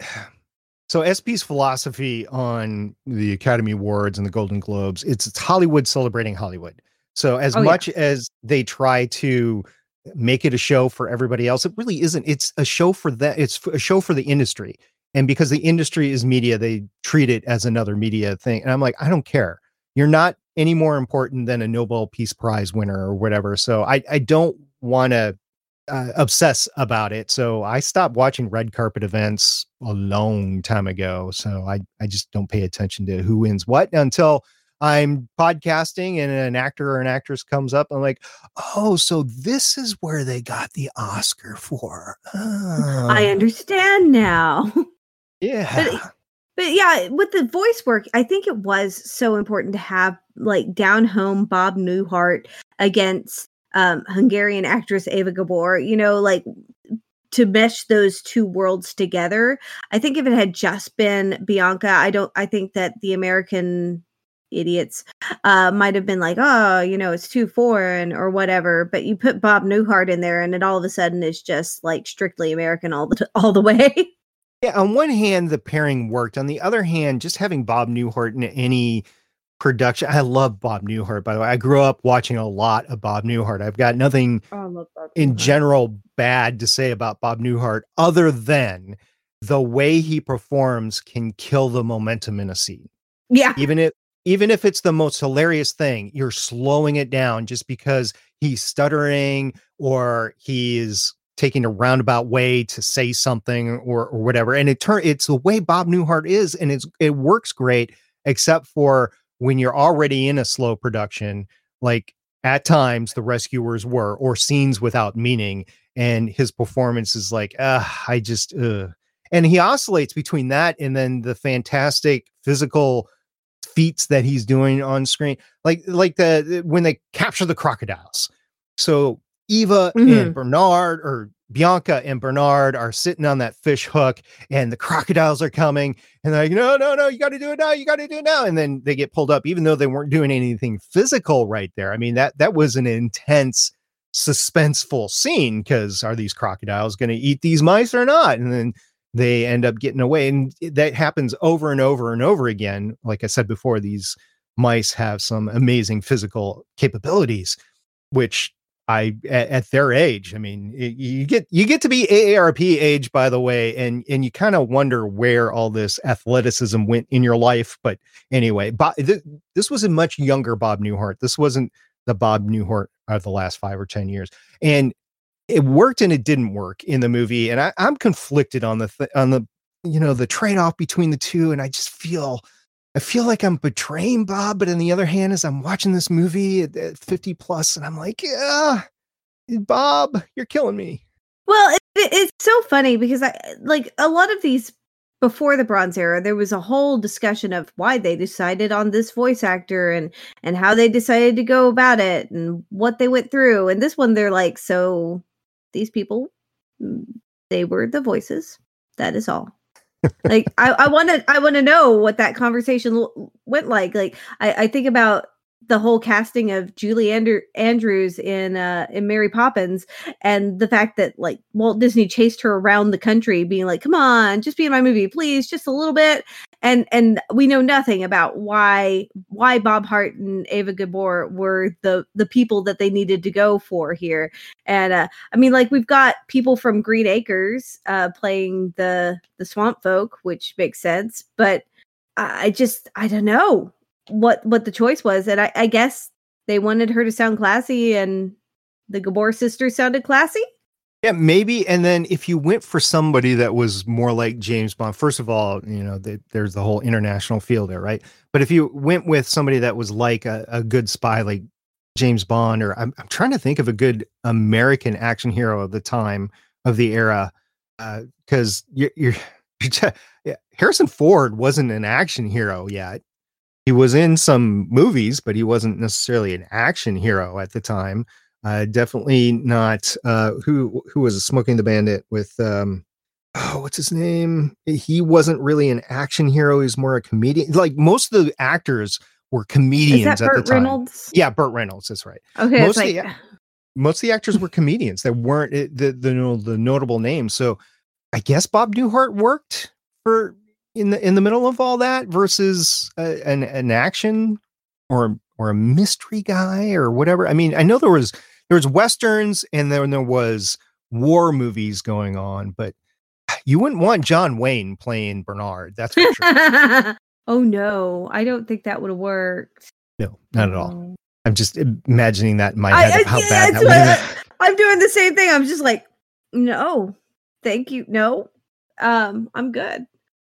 so S P's philosophy on the Academy Awards and the Golden Globes, it's, it's Hollywood celebrating Hollywood. So as Oh, much yeah. as they try to make it a show for everybody else, it really isn't. It's a show for that. It's a show for the industry. And because the industry is media, they treat it as another media thing. And I'm like, I don't care. You're not any more important than a Nobel Peace Prize winner or whatever. So I, I don't want to uh, obsess about it. So I stopped watching red carpet events a long time ago. So I, I just don't pay attention to who wins what until I'm podcasting and an actor or an actress comes up. I'm like, oh, so this is where they got the Oscar for. Oh. I understand now. Yeah. But, but yeah, with the voice work, I think it was so important to have like down home Bob Newhart against um, Hungarian actress Eva Gabor, you know, like to mesh those two worlds together. I think if it had just been Bianca, I don't, I think that the American idiots uh might have been like, oh, you know, it's too foreign or whatever, but you put Bob Newhart in there and it all of a sudden is just like strictly American all the t- all the way. Yeah, on one hand the pairing worked, on the other hand just having Bob Newhart in any production. I love Bob Newhart, by the way. I grew up watching a lot of Bob Newhart. I've got nothing oh, I love Bob in Newhart. general bad to say about Bob Newhart other than the way he performs can kill the momentum in a scene. Yeah, even if Even if it's the most hilarious thing, you're slowing it down just because he's stuttering or he's taking a roundabout way to say something or, or whatever. And it turn it's the way Bob Newhart is, and it's it works great, except for when you're already in a slow production, like at times the Rescuers were, or scenes without meaning, and his performance is like, uh, I just, uh. And he oscillates between that and then the fantastic physical feats that he's doing on screen, like like the when they capture the crocodiles. So Eva Mhm. and Bernard, or Bianca and Bernard, are sitting on that fish hook, and the crocodiles are coming, and they're like, no, no, no, you got to do it now, you got to do it now, and then they get pulled up, even though they weren't doing anything physical right there. I mean, that that was an intense, suspenseful scene, because are these crocodiles going to eat these mice or not? And then they end up getting away. And that happens over and over and over again. Like I said before, these mice have some amazing physical capabilities, which I, at, at their age, I mean, it, you get, you get to be A A R P age, by the way. And, and you kind of wonder where all this athleticism went in your life. But anyway, Bob, th- this was a much younger Bob Newhart. This wasn't the Bob Newhart of the last five or ten years. And it worked and it didn't work in the movie. And I, I'm conflicted on the, th- on the, you know, the trade-off between the two. And I just feel, I feel like I'm betraying Bob. But on the other hand, as I'm watching this movie at, at fifty plus, and I'm like, yeah, Bob, you're killing me. Well, it, it, it's so funny because I like a lot of these before the Bronze Era, there was a whole discussion of why they decided on this voice actor and and how they decided to go about it and what they went through. And this one, they're like, so these people, they were the voices. That is all. Like I, I want to, I want to know what that conversation l- went like. Like I, I think about the whole casting of Julie Andrew- Andrews in uh, in Mary Poppins, and the fact that like Walt Disney chased her around the country, being like, "Come on, just be in my movie, please, just a little bit." And and we know nothing about why why Bob Hart and Ava Gabor were the the people that they needed to go for here. And uh, I mean, like we've got people from Green Acres uh, playing the the swamp folk, which makes sense. But I just I don't know what what the choice was, and I, I guess they wanted her to sound classy, and the Gabor sisters sounded classy. Yeah, maybe. And then if you went for somebody that was more like James Bond, first of all, you know, the, there's the whole international feel there, right? But if you went with somebody that was like a, a good spy, like James Bond, or I'm, I'm trying to think of a good American action hero of the time of the era, because uh, you're, you're, you're yeah, Harrison Ford wasn't an action hero yet. He was in some movies, but he wasn't necessarily an action hero at the time. Uh, definitely not. Uh, who who was Smoking the Bandit with? Um, oh, what's his name? He wasn't really an action hero. He's more a comedian. Like most of the actors were comedians Is that at Burt the time. Reynolds? Yeah, Burt Reynolds. That's right. Okay, most it's of like the, most of the actors were comedians. They weren't the the, the the notable names. So I guess Bob Newhart worked for in the in the middle of all that versus uh, an an action or or a mystery guy or whatever. I mean, I know there was there was westerns and then there was war movies going on, but you wouldn't want John Wayne playing Bernard. That's for sure. Oh no, I don't think that would have worked. No, not at all. I'm just imagining that in my head I, of how I, bad that what, would I, I'm doing the same thing. I'm just like, no, thank you. No, um, I'm good.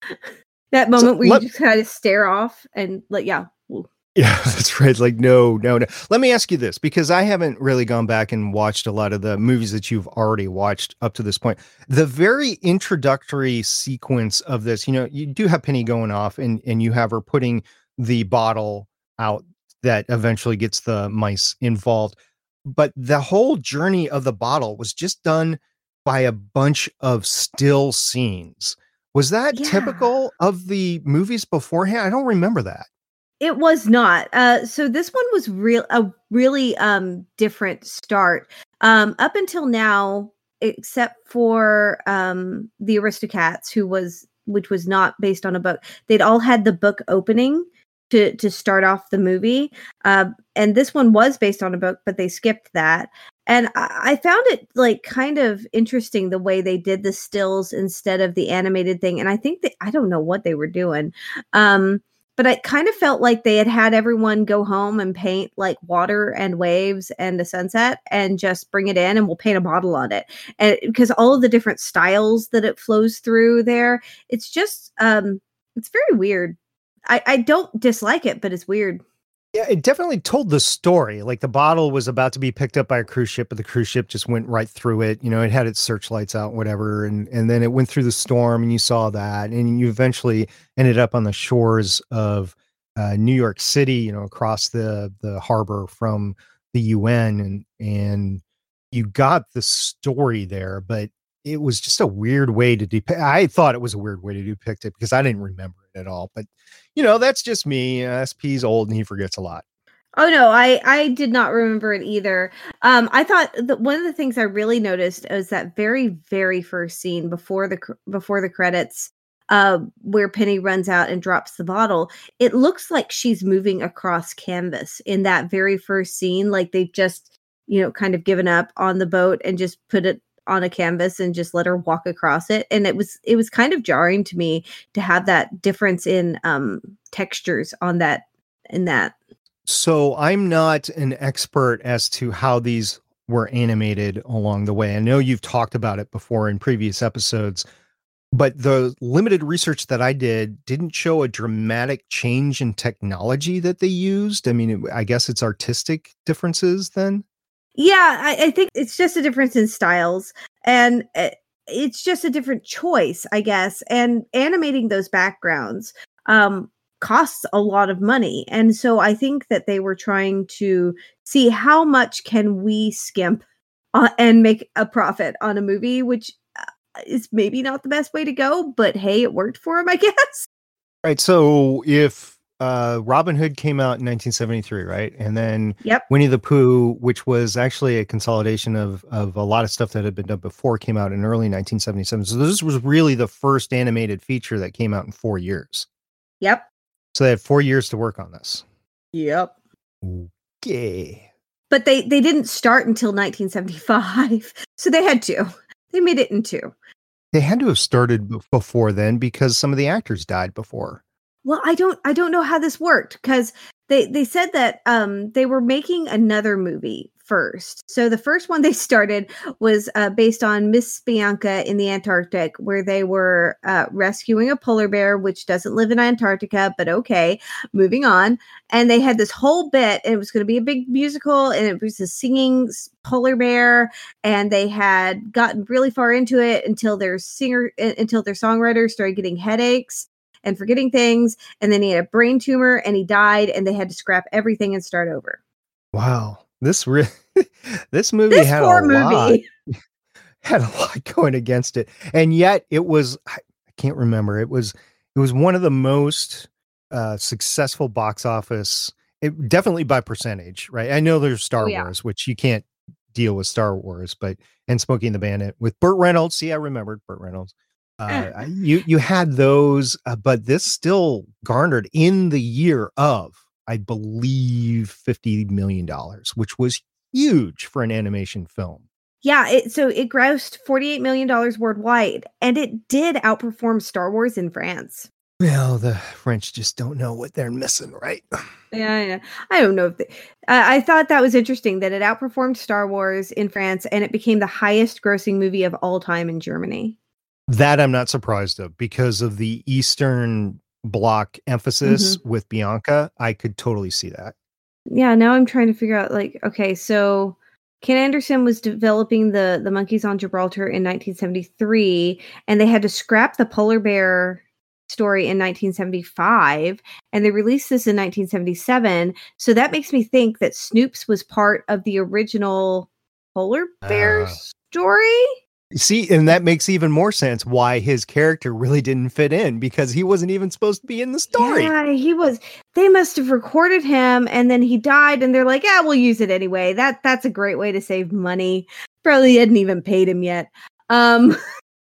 That moment so, where let, you just kind of stare off and like, yeah. Yeah, that's right. Like, no, no, no. Let me ask you this, because I haven't really gone back and watched a lot of the movies that you've already watched up to this point. The very introductory sequence of this, you know, you do have Penny going off and, and you have her putting the bottle out that eventually gets the mice involved. But the whole journey of the bottle was just done by a bunch of still scenes. Was that Yeah. typical of the movies beforehand? I don't remember that. It was not. Uh, so this one was real a really um, different start. Um, up until now, except for um, the Aristocats, who was which was not based on a book, they'd all had the book opening to to start off the movie. Uh, and this one was based on a book, but they skipped that. And I, I found it like kind of interesting the way they did the stills instead of the animated thing. And I think that I don't know what they were doing. Um, But I kind of felt like they had had everyone go home and paint like water and waves and a sunset and just bring it in and we'll paint a bottle on it. And because all of the different styles that it flows through there, it's just, um, it's very weird. I, I don't dislike it, but it's weird. Yeah, it definitely told the story. Like the bottle was about to be picked up by a cruise ship, but the cruise ship just went right through it. You know, it had its searchlights out, whatever. And, and then it went through the storm and you saw that. And you eventually ended up on the shores of uh, New York City, you know, across the, the harbor from the U N. And, and you got the story there, but it was just a weird way to depict. I thought it was a weird way to depict it because I didn't remember it at all. But you know, that's just me. Uh, S P's old and he forgets a lot. Oh no, I I did not remember it either. Um, I thought that one of the things I really noticed was that very very first scene before the before the credits, uh, where Penny runs out and drops the bottle. It looks like she's moving across canvas in that very first scene, like they've just you know kind of given up on the boat and just put it on a canvas and just let her walk across it. And it was it was kind of jarring to me to have that difference in um textures on that in that. So I'm not an expert as to how these were animated along the way. I know you've talked about it before in previous episodes, but the limited research that I did didn't show a dramatic change in technology that they used. I mean, it, I guess it's artistic differences then. Yeah, I, I think it's just a difference in styles, and it's just a different choice, I guess. And animating those backgrounds um, costs a lot of money, and so I think that they were trying to see how much can we skimp uh, and make a profit on a movie, which is maybe not the best way to go, but hey, it worked for him, I guess. Right. So if uh, Robin Hood came out in nineteen seventy-three, right? And then Yep. Winnie the Pooh, which was actually a consolidation of, of a lot of stuff that had been done before, came out in early nineteen seventy-seven. So this was really the first animated feature that came out in four years. Yep. So they had four years to work on this. Yep. Okay. But they, they didn't start until nineteen seventy-five. So they had to. They made it in two. They had to have started b- before then because some of the actors died before. Well, I don't I don't know how this worked because they, they said that um, they were making another movie first. So the first one they started was uh, based on Miss Bianca in the Antarctic, where they were uh, rescuing a polar bear, which doesn't live in Antarctica, but okay, moving on. And they had this whole bit, and it was going to be a big musical, and it was a singing s- polar bear, and they had gotten really far into it until their singer, uh, until their songwriter started getting headaches and forgetting things, and then he had a brain tumor, and he died, and they had to scrap everything and start over. Wow. This re- this movie This had poor a lot, movie. had a lot going against it, and yet it was I, I can't remember. It was it was one of the most uh, successful box office, it, definitely by percentage, right? I know there's Star Oh, yeah. Wars, which you can't deal with Star Wars, but and Smokey and the Bandit with Burt Reynolds. See, I remembered Burt Reynolds. Uh, I- you you had those, uh, but this still garnered in the year of, I believe, fifty million dollars, which was huge for an animation film. Yeah, it, so it grossed forty-eight million dollars worldwide, and it did outperform Star Wars in France. Well, the French just don't know what they're missing, right? Yeah, yeah. I don't know if they, I I thought that was interesting that it outperformed Star Wars in France, and it became the highest grossing movie of all time in Germany. That I'm not surprised of because of the Eastern Bloc emphasis with Bianca. I could totally see that. Yeah, now I'm trying to figure out, like, okay, so Ken Anderson was developing the the Monkeys on Gibraltar in nineteen seventy-three, and they had to scrap the polar bear story in nineteen seventy-five, and they released this in nineteen seventy-seven. So that makes me think that Snoops was part of the original polar bear Ah. story. See, and that makes even more sense why his character really didn't fit in because he wasn't even supposed to be in the story. Yeah, he was. They must have recorded him, and then he died, and they're like, "Yeah, we'll use it anyway." That that's a great way to save money. Probably hadn't even paid him yet. Um,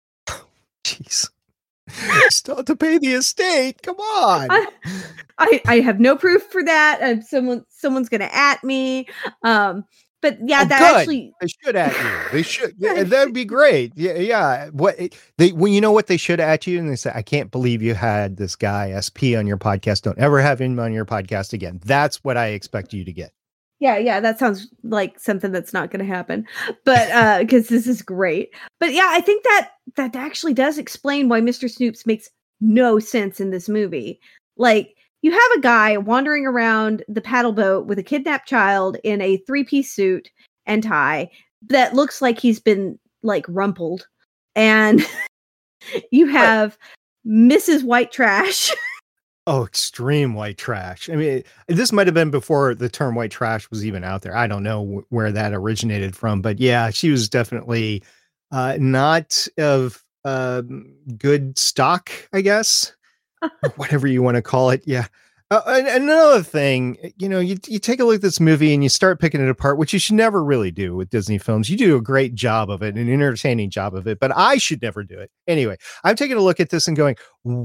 Jeez. Still have to pay the estate. Come on. I, I I have no proof for that. Uh, someone someone's gonna at me. Um, but yeah, Oh, that good. actually. They should at you. They should. Yeah, that'd be great. Yeah, yeah. What they when you know what they should at you, and they say, "I can't believe you had this guy S P on your podcast. Don't ever have him on your podcast again." That's what I expect you to get. Yeah, yeah, that sounds like something that's not going to happen. But uh because this is great. But yeah, I think that that actually does explain why Mister Snoops makes no sense in this movie. Like, you have a guy wandering around the paddle boat with a kidnapped child in a three-piece suit and tie that looks like he's been like rumpled. And you have Missus White Trash. Oh, extreme white trash. I mean, this might have been before the term white trash was even out there. I don't know wh- where that originated from, but yeah, she was definitely uh, not of um, good stock, I guess, whatever you want to call it. Yeah. Uh, and and another thing, you know, you, you take a look at this movie and you start picking it apart, which you should never really do with Disney films. You do a great job of it, an entertaining job of it, but I should never do it. Anyway, I'm taking a look at this and going,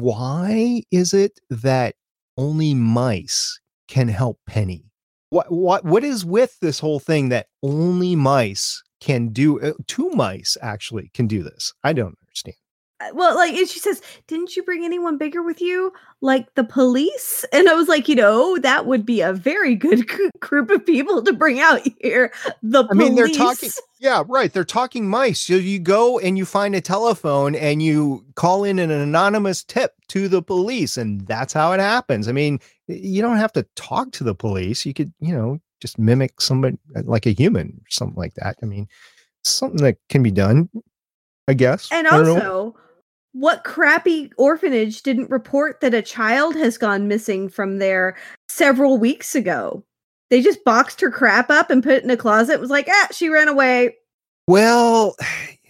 why is it that only mice can help Penny? What what what is with this whole thing that only mice can do? Uh, two mice actually can do this. I don't understand. Uh, Well, like, and she says, "Didn't you bring anyone bigger with you, like the police?" And I was like, you know, that would be a very good gr- group of people to bring out here. The I police. mean, they're talking. Yeah, right. They're talking mice. So you go and you find a telephone and you call in an anonymous tip to the police, and that's how it happens. I mean, you don't have to talk to the police. You could, you know, just mimic somebody like a human or something like that. I mean, something that can be done, I guess. And I don't know. also, what crappy orphanage didn't report that a child has gone missing from there several weeks ago? They just boxed her crap up and put it in a closet. It was like, ah, she ran away. Well,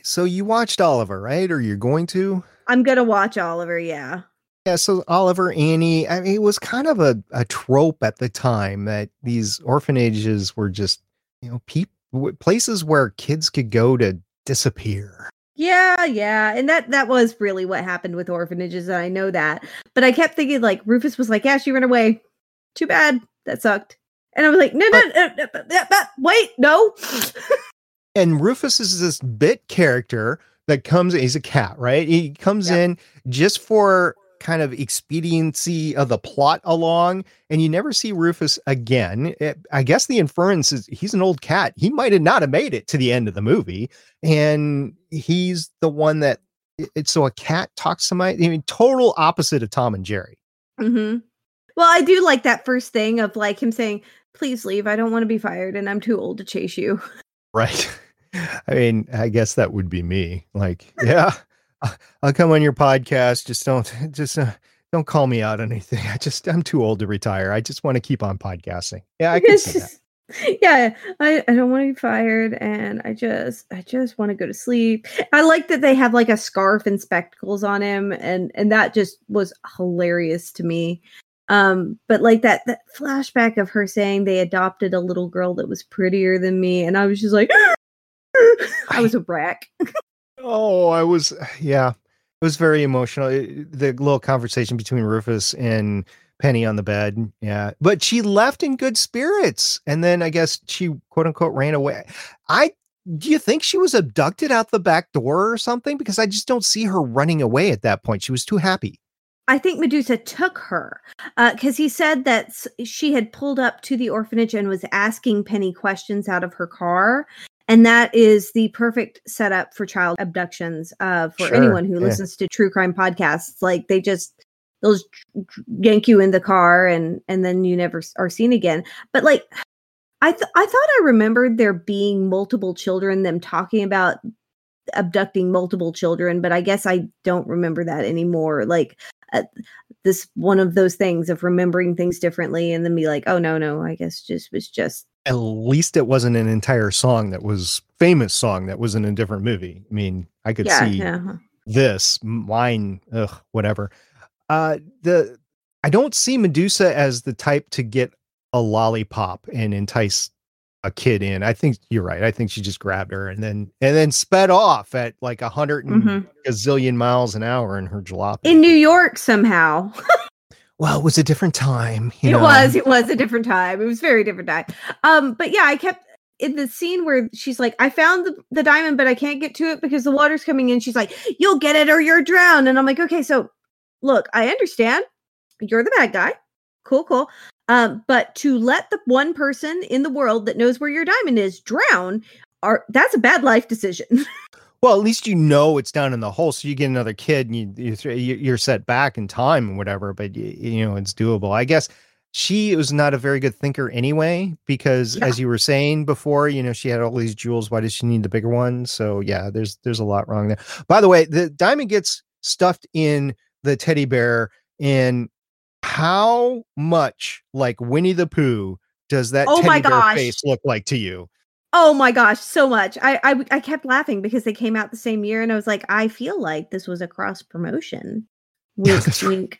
so you watched Oliver, right? Or you're going to? I'm gonna watch Oliver. Yeah. Yeah, so Oliver, Annie, I mean, it was kind of a, a trope at the time that these orphanages were just, you know, peop- places where kids could go to disappear. Yeah, yeah. And that that was really what happened with orphanages, and I know that. But I kept thinking, like, Rufus was like, yeah, she ran away. Too bad. That sucked. And I was like, no, no, no, no, no, no, no wait, no. And Rufus is this bit character that comes, he's a cat, right? He comes Yep. in just for kind of expediency of the plot along, and you never see Rufus again. It, I guess the inference is he's an old cat. He might have not have made it to the end of the movie, and he's the one that it's so a cat talks to my, I mean, total opposite of Tom and Jerry. Mm-hmm. Well, I do like that first thing of like him saying, please leave. I don't want to be fired and I'm too old to chase you. Right. I mean, I guess that would be me. Like, yeah, I'll come on your podcast. Just don't, just uh, don't call me out on anything. I just, I'm too old to retire. I just want to keep on podcasting. Yeah, I can see that. Yeah, I, I don't want to be fired, and I just I just want to go to sleep. I like that they have like a scarf and spectacles on him, and and that just was hilarious to me. Um, but like that that flashback of her saying they adopted a little girl that was prettier than me, and I was just like, I was a wreck. Oh, I was, yeah, it was very emotional. It- the little conversation between Rufus and Penny on the bed. Yeah. But she left in good spirits. And then I guess she quote unquote ran away. I, do you think she was abducted out the back door or something? Because I just don't see her running away at that point. She was too happy. I think Medusa took her because uh, he said that s- she had pulled up to the orphanage and was asking Penny questions out of her car. And that is the perfect setup for child abductions uh, for Sure, anyone who yeah. listens to true crime podcasts. Like they just, they'll just yank you in the car and and then you never s- are seen again. But like, I th- I thought I remembered there being multiple children, them talking about abducting multiple children, but I guess I don't remember that anymore. Like uh, this one of those things of remembering things differently and then be like, oh no, no, I guess just was just At least it wasn't an entire song that was famous song that was in a different movie. I mean, I could yeah, see yeah. this mine, ugh, whatever. Uh, the I don't see Medusa as the type to get a lollipop and entice a kid in. I think you're right. I think she just grabbed her and then and then sped off at like a hundred and Mhm. gazillion miles an hour in her jalopy. In New York somehow. Well, it was a different time. You It know? was, it was a different time. It was a very different time. Um, but yeah, I kept in the scene where she's like, I found the, the diamond, but I can't get to it because the water's coming in. She's like, you'll get it or you're drowned. And I'm like, okay, so look, I understand you're the bad guy. Cool, cool. Um, but to let the one person in the world that knows where your diamond is drown, are that's a bad life decision. Well, at least you know it's down in the hole, so you get another kid and you, you th- you- you're set back in time and whatever. But you, you know it's doable. I guess she was not a very good thinker anyway, because Yeah. as you were saying before, you know she had all these jewels. Why does she need the bigger one? So yeah, there's there's a lot wrong there. By the way, the diamond gets stuffed in the teddy bear, and how much like Winnie the Pooh does that Oh my teddy bear gosh. face look like to you? Oh my gosh, so much. I, I I kept laughing because they came out the same year, and I was like, I feel like this was a cross promotion. Wink, that's right. wink.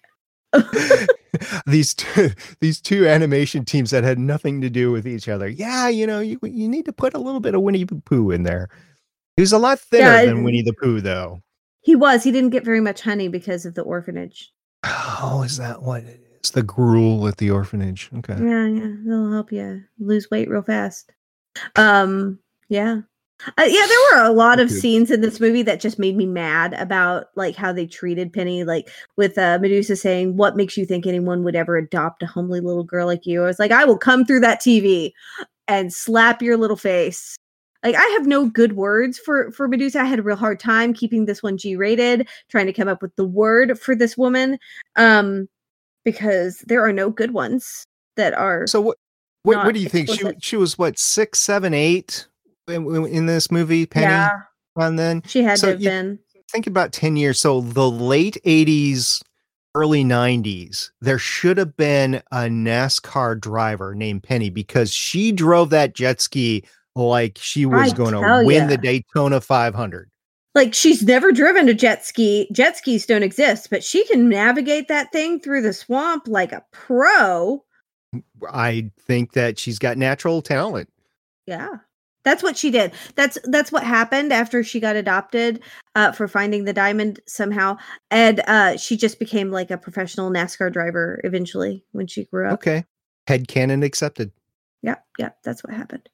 these two these two animation teams that had nothing to do with each other. Yeah, you know, you you need to put a little bit of Winnie the Pooh in there. He was a lot thinner Yeah, than it- Winnie the Pooh, though. He was. He didn't get very much honey because of the orphanage. Oh, is that what it is? The gruel at the orphanage. Okay. Yeah, yeah, they'll help you lose weight real fast. Um, yeah. Uh, yeah, there were a lot of Okay. scenes in this movie that just made me mad about like how they treated Penny, like with uh, Medusa saying, "What makes you think anyone would ever adopt a homely little girl like you?" I was like, "I will come through that T V and slap your little face." Like I have no good words for for Medusa. I had a real hard time keeping this one G rated, trying to come up with the word for this woman, um, because there are no good ones that are. So what what, Not what do you think? She explicit. she was what, six, seven, eight in, in this movie, Penny? Yeah, And then she had so to have you been. think about ten years. So the late eighties, early nineties, there should have been a NASCAR driver named Penny, because she drove that jet ski like she was I going to tell win ya. the Daytona five hundred. Like, she's never driven a jet ski. Jet skis don't exist, but she can navigate that thing through the swamp like a pro. I think that she's got natural talent. Yeah. That's what she did. That's that's what happened after she got adopted uh, for finding the diamond somehow. And uh, she just became like a professional NASCAR driver eventually when she grew up. Okay. Headcanon accepted. Yeah, yeah, that's what happened.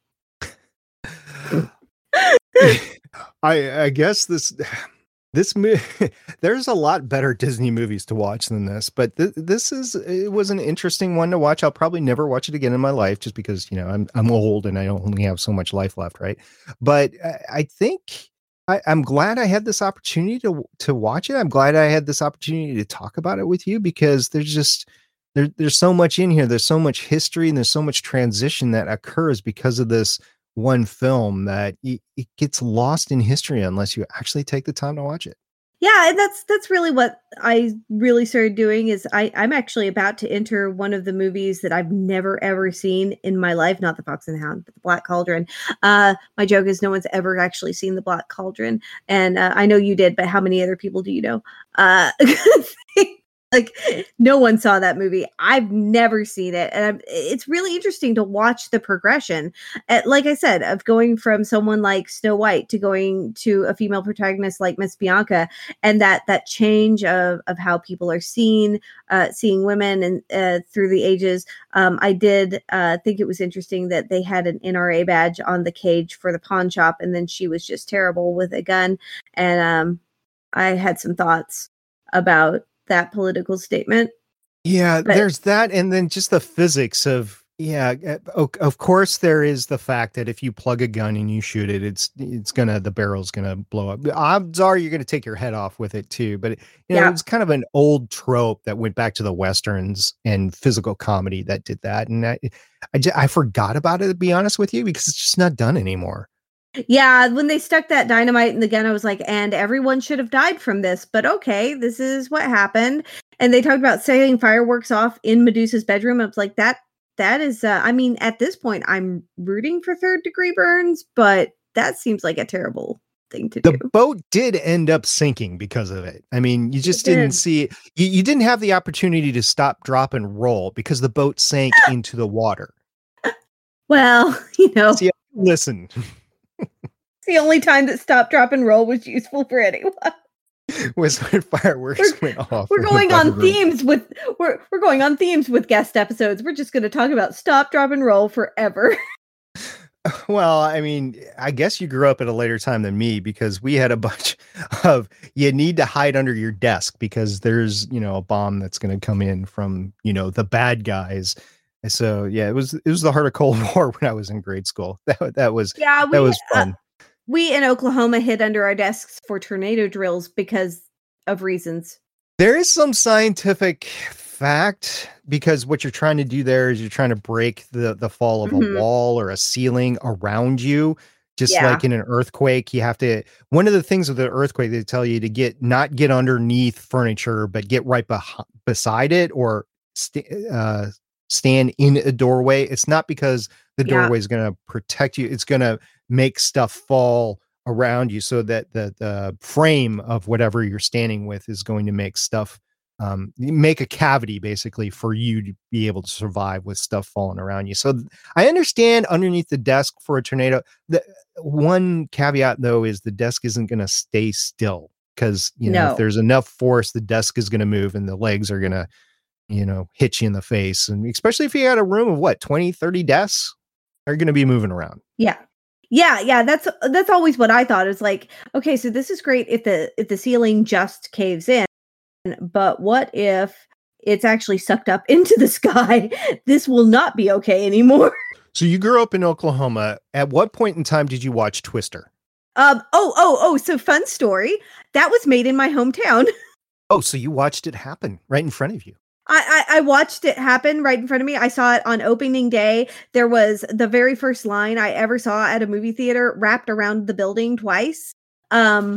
I I guess this this there's a lot better Disney movies to watch than this, but th- this is it was an interesting one to watch. I'll probably never watch it again in my life just because, you know, I'm I'm old and I don't only have so much life left, right? But I, I think I, I'm glad I had this opportunity to to watch it. I'm glad I had this opportunity to talk about it with you because there's just there, there's so much in here. There's so much history and there's so much transition that occurs because of this one film that it, it gets lost in history unless you actually take the time to watch it. Yeah, and that's that's really what I really started doing is I, I'm actually about to enter one of the movies that I've never ever seen in my life, not The Fox and the Hound, but The Black Cauldron. Uh, my joke is no one's ever actually seen The Black Cauldron, and uh, I know you did, but how many other people do you know? Uh, Like, no one saw that movie. I've never seen it. And I'm, it's really interesting to watch the progression. Uh, like I said, of going from someone like Snow White to going to a female protagonist like Miss Bianca, and that that change of, of how people are seen, uh, seeing women and uh, through the ages. Um, I did uh, think it was interesting that they had an N R A badge on the cage for the pawn shop, and then she was just terrible with a gun. And um, I had some thoughts about that political statement. Yeah, but, there's that. And then just the physics of, yeah, of course there is the fact that if you plug a gun and you shoot it, it's, it's gonna, the barrel's gonna blow up. The odds are you're gonna take your head off with it too. But you know, yeah. it's kind of an old trope that went back to the Westerns and physical comedy that did that. And I, I, just, I forgot about it, to be honest with you, because it's just not done anymore. Yeah, when they stuck that dynamite in the gun, I was like, and everyone should have died from this, but okay, this is what happened. And they talked about setting fireworks off in Medusa's bedroom. I was like, that, that is, uh, I mean, at this point, I'm rooting for third degree burns, but that seems like a terrible thing to the do. The boat did end up sinking because of it. I mean, you just didn't did. see, you, you didn't have the opportunity to stop, drop, and roll because the boat sank into the water. Well, you know, see, listen. It's the only time that stop, drop, and roll was useful for anyone. Was when fireworks we're, went off. We're going on themes with we're we're going on themes with guest episodes. We're just going to talk about stop, drop, and roll forever. Well, I mean, I guess you grew up at a later time than me because we had a bunch of you need to hide under your desk because there's, you know, a bomb that's going to come in from, you know, the bad guys. So yeah, it was it was the heart of Cold War when I was in grade school. That that was yeah, we, that was fun. Uh, we in Oklahoma hid under our desks for tornado drills because of reasons. There is some scientific fact because what you're trying to do there is you're trying to break the the fall of mm-hmm. a wall or a ceiling around you. Just yeah. like in an earthquake, you have to, one of the things with the earthquake, they tell you to get, not get underneath furniture, but get right beh- beside it or st- uh, stand in a doorway. It's not because the doorway is yeah. going to protect you. It's going to make stuff fall around you so that the, the frame of whatever you're standing with is going to make stuff, um, make a cavity basically for you to be able to survive with stuff falling around you. So th- I understand underneath the desk for a tornado. The one caveat though, is the desk isn't going to stay still because, you know, no. if there's enough force, the desk is going to move and the legs are going to, you know, hit you in the face. And especially if you had a room of what, twenty, thirty desks are going to be moving around. Yeah. Yeah. Yeah. That's, that's always what I thought is like, okay, so this is great if the, if the ceiling just caves in, but what if it's actually sucked up into the sky? This will not be okay anymore. So you grew up in Oklahoma. At what point in time did you watch Twister? Um, oh, oh, oh, so fun story. That was made in my hometown. Oh, so you watched it happen right in front of you. I, I, I watched it happen right in front of me. I saw it on opening day. There was the very first line I ever saw at a movie theater wrapped around the building twice. Um,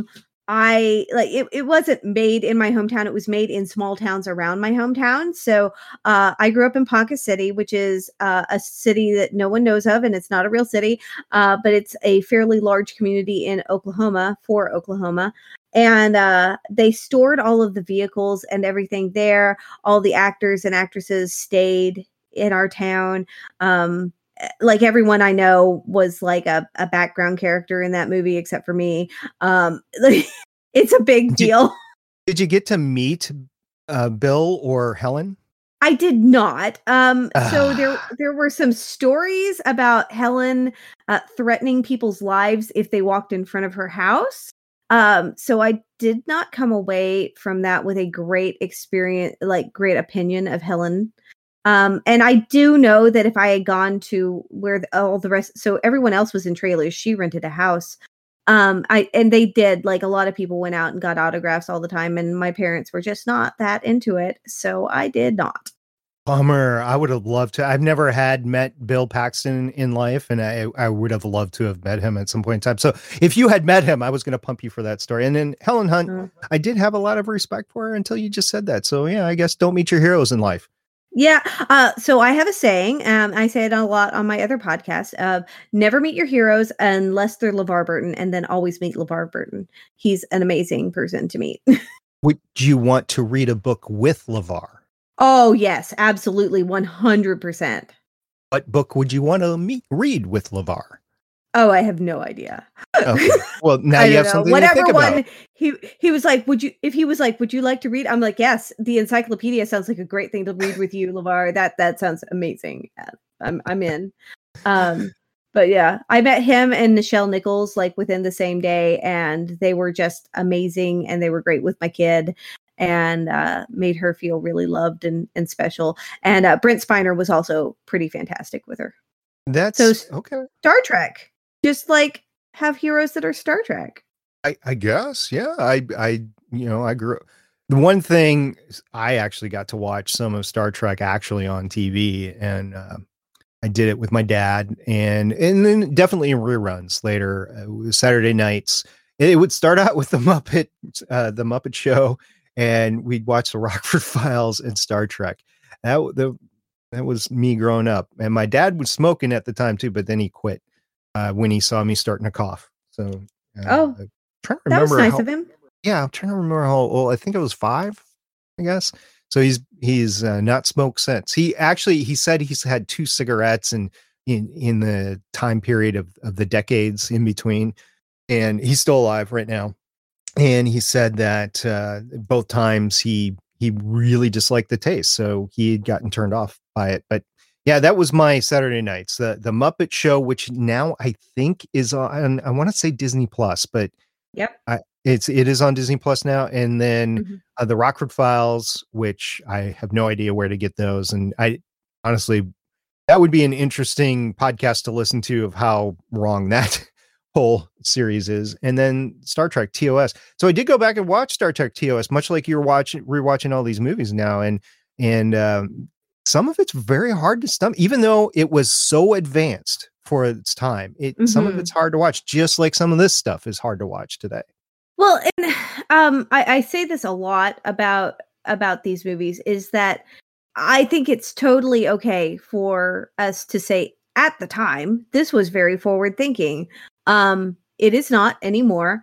I like it, it wasn't made in my hometown. It was made in small towns around my hometown. So uh, I grew up in Ponca City, which is uh, a city that no one knows of, and it's not a real city, uh, but it's a fairly large community in Oklahoma for Oklahoma. And uh, they stored all of the vehicles and everything there. All the actors and actresses stayed in our town. Um, like everyone I know was like a, a background character in that movie, except for me. Um, it's a big deal. Did, did you get to meet uh, Bill or Helen? I did not. Um, so there, there were some stories about Helen uh, threatening people's lives if they walked in front of her house. Um, so I did not come away from that with a great experience, like great opinion of Helen. Um, and I do know that if I had gone to where the, all the rest, so everyone else was in trailers, she rented a house. Um, I, and they did, like a lot of people went out and got autographs all the time, and my parents were just not that into it. So I did not. Bummer. I would have loved to. I've never had met Bill Paxton in life, and I, I would have loved to have met him at some point in time. So if you had met him, I was going to pump you for that story. And then Helen Hunt, mm. I did have a lot of respect for her until you just said that. So yeah, I guess don't meet your heroes in life. Yeah. Uh, so I have a saying, um, I say it a lot on my other podcast, of never meet your heroes unless they're LeVar Burton, and then always meet LeVar Burton. He's an amazing person to meet. Would you want to read a book with LeVar? Oh, yes, absolutely. one hundred percent. What book would you want to meet, read with LeVar? Oh, I have no idea. Okay. Well, now you have know. something Whatever to think one, about. He he was like, would you, if he was like, would you like to read? I'm like, yes, the encyclopedia sounds like a great thing to read with you, LeVar. That, that sounds amazing. I'm, I'm in. Um, but yeah, I met him and Nichelle Nichols like within the same day, and they were just amazing, and they were great with my kid, and uh, made her feel really loved and, and special. And uh, Brent Spiner was also pretty fantastic with her. That's so okay. Star Trek. Just like have heroes that are Star Trek. I, I guess. Yeah. I, I, you know, I grew the one thing I actually got to watch some of Star Trek actually on T V, and uh, I did it with my dad, and, and then definitely in reruns later, uh, Saturday nights. It would start out with the Muppet, uh, the Muppet Show, and we'd watch the Rockford Files and Star Trek. That, the, that was me growing up, and my dad was smoking at the time too, but then he quit. Uh, when he saw me starting to cough. So, uh, oh, I'm trying to remember that was nice how, of him. Yeah, I'm trying to remember how old. I think it was five, I guess. So he's he's uh, not smoked since. He actually he said he's had two cigarettes and in in the time period of of the decades in between, and he's still alive right now. And he said that uh, both times he he really disliked the taste, so he had gotten turned off by it, but. Yeah, that was my Saturday nights. The the Muppet Show, which now I think is on, I want to say Disney Plus, but yep, I, it's it is on Disney Plus now. And then mm-hmm. uh, the Rockford Files, which I have no idea where to get those. And I honestly, that would be an interesting podcast to listen to of how wrong that whole series is. And then Star Trek T O S. So I did go back and watch Star Trek T O S, much like you're watching rewatching all these movies now, and and. Um, Some of it's very hard to stomach, even though it was so advanced for its time. It mm-hmm. Some of it's hard to watch, just like some of this stuff is hard to watch today. Well, and um, I, I say this a lot about about these movies, is that I think it's totally okay for us to say at the time this was very forward thinking. Um, it is not anymore.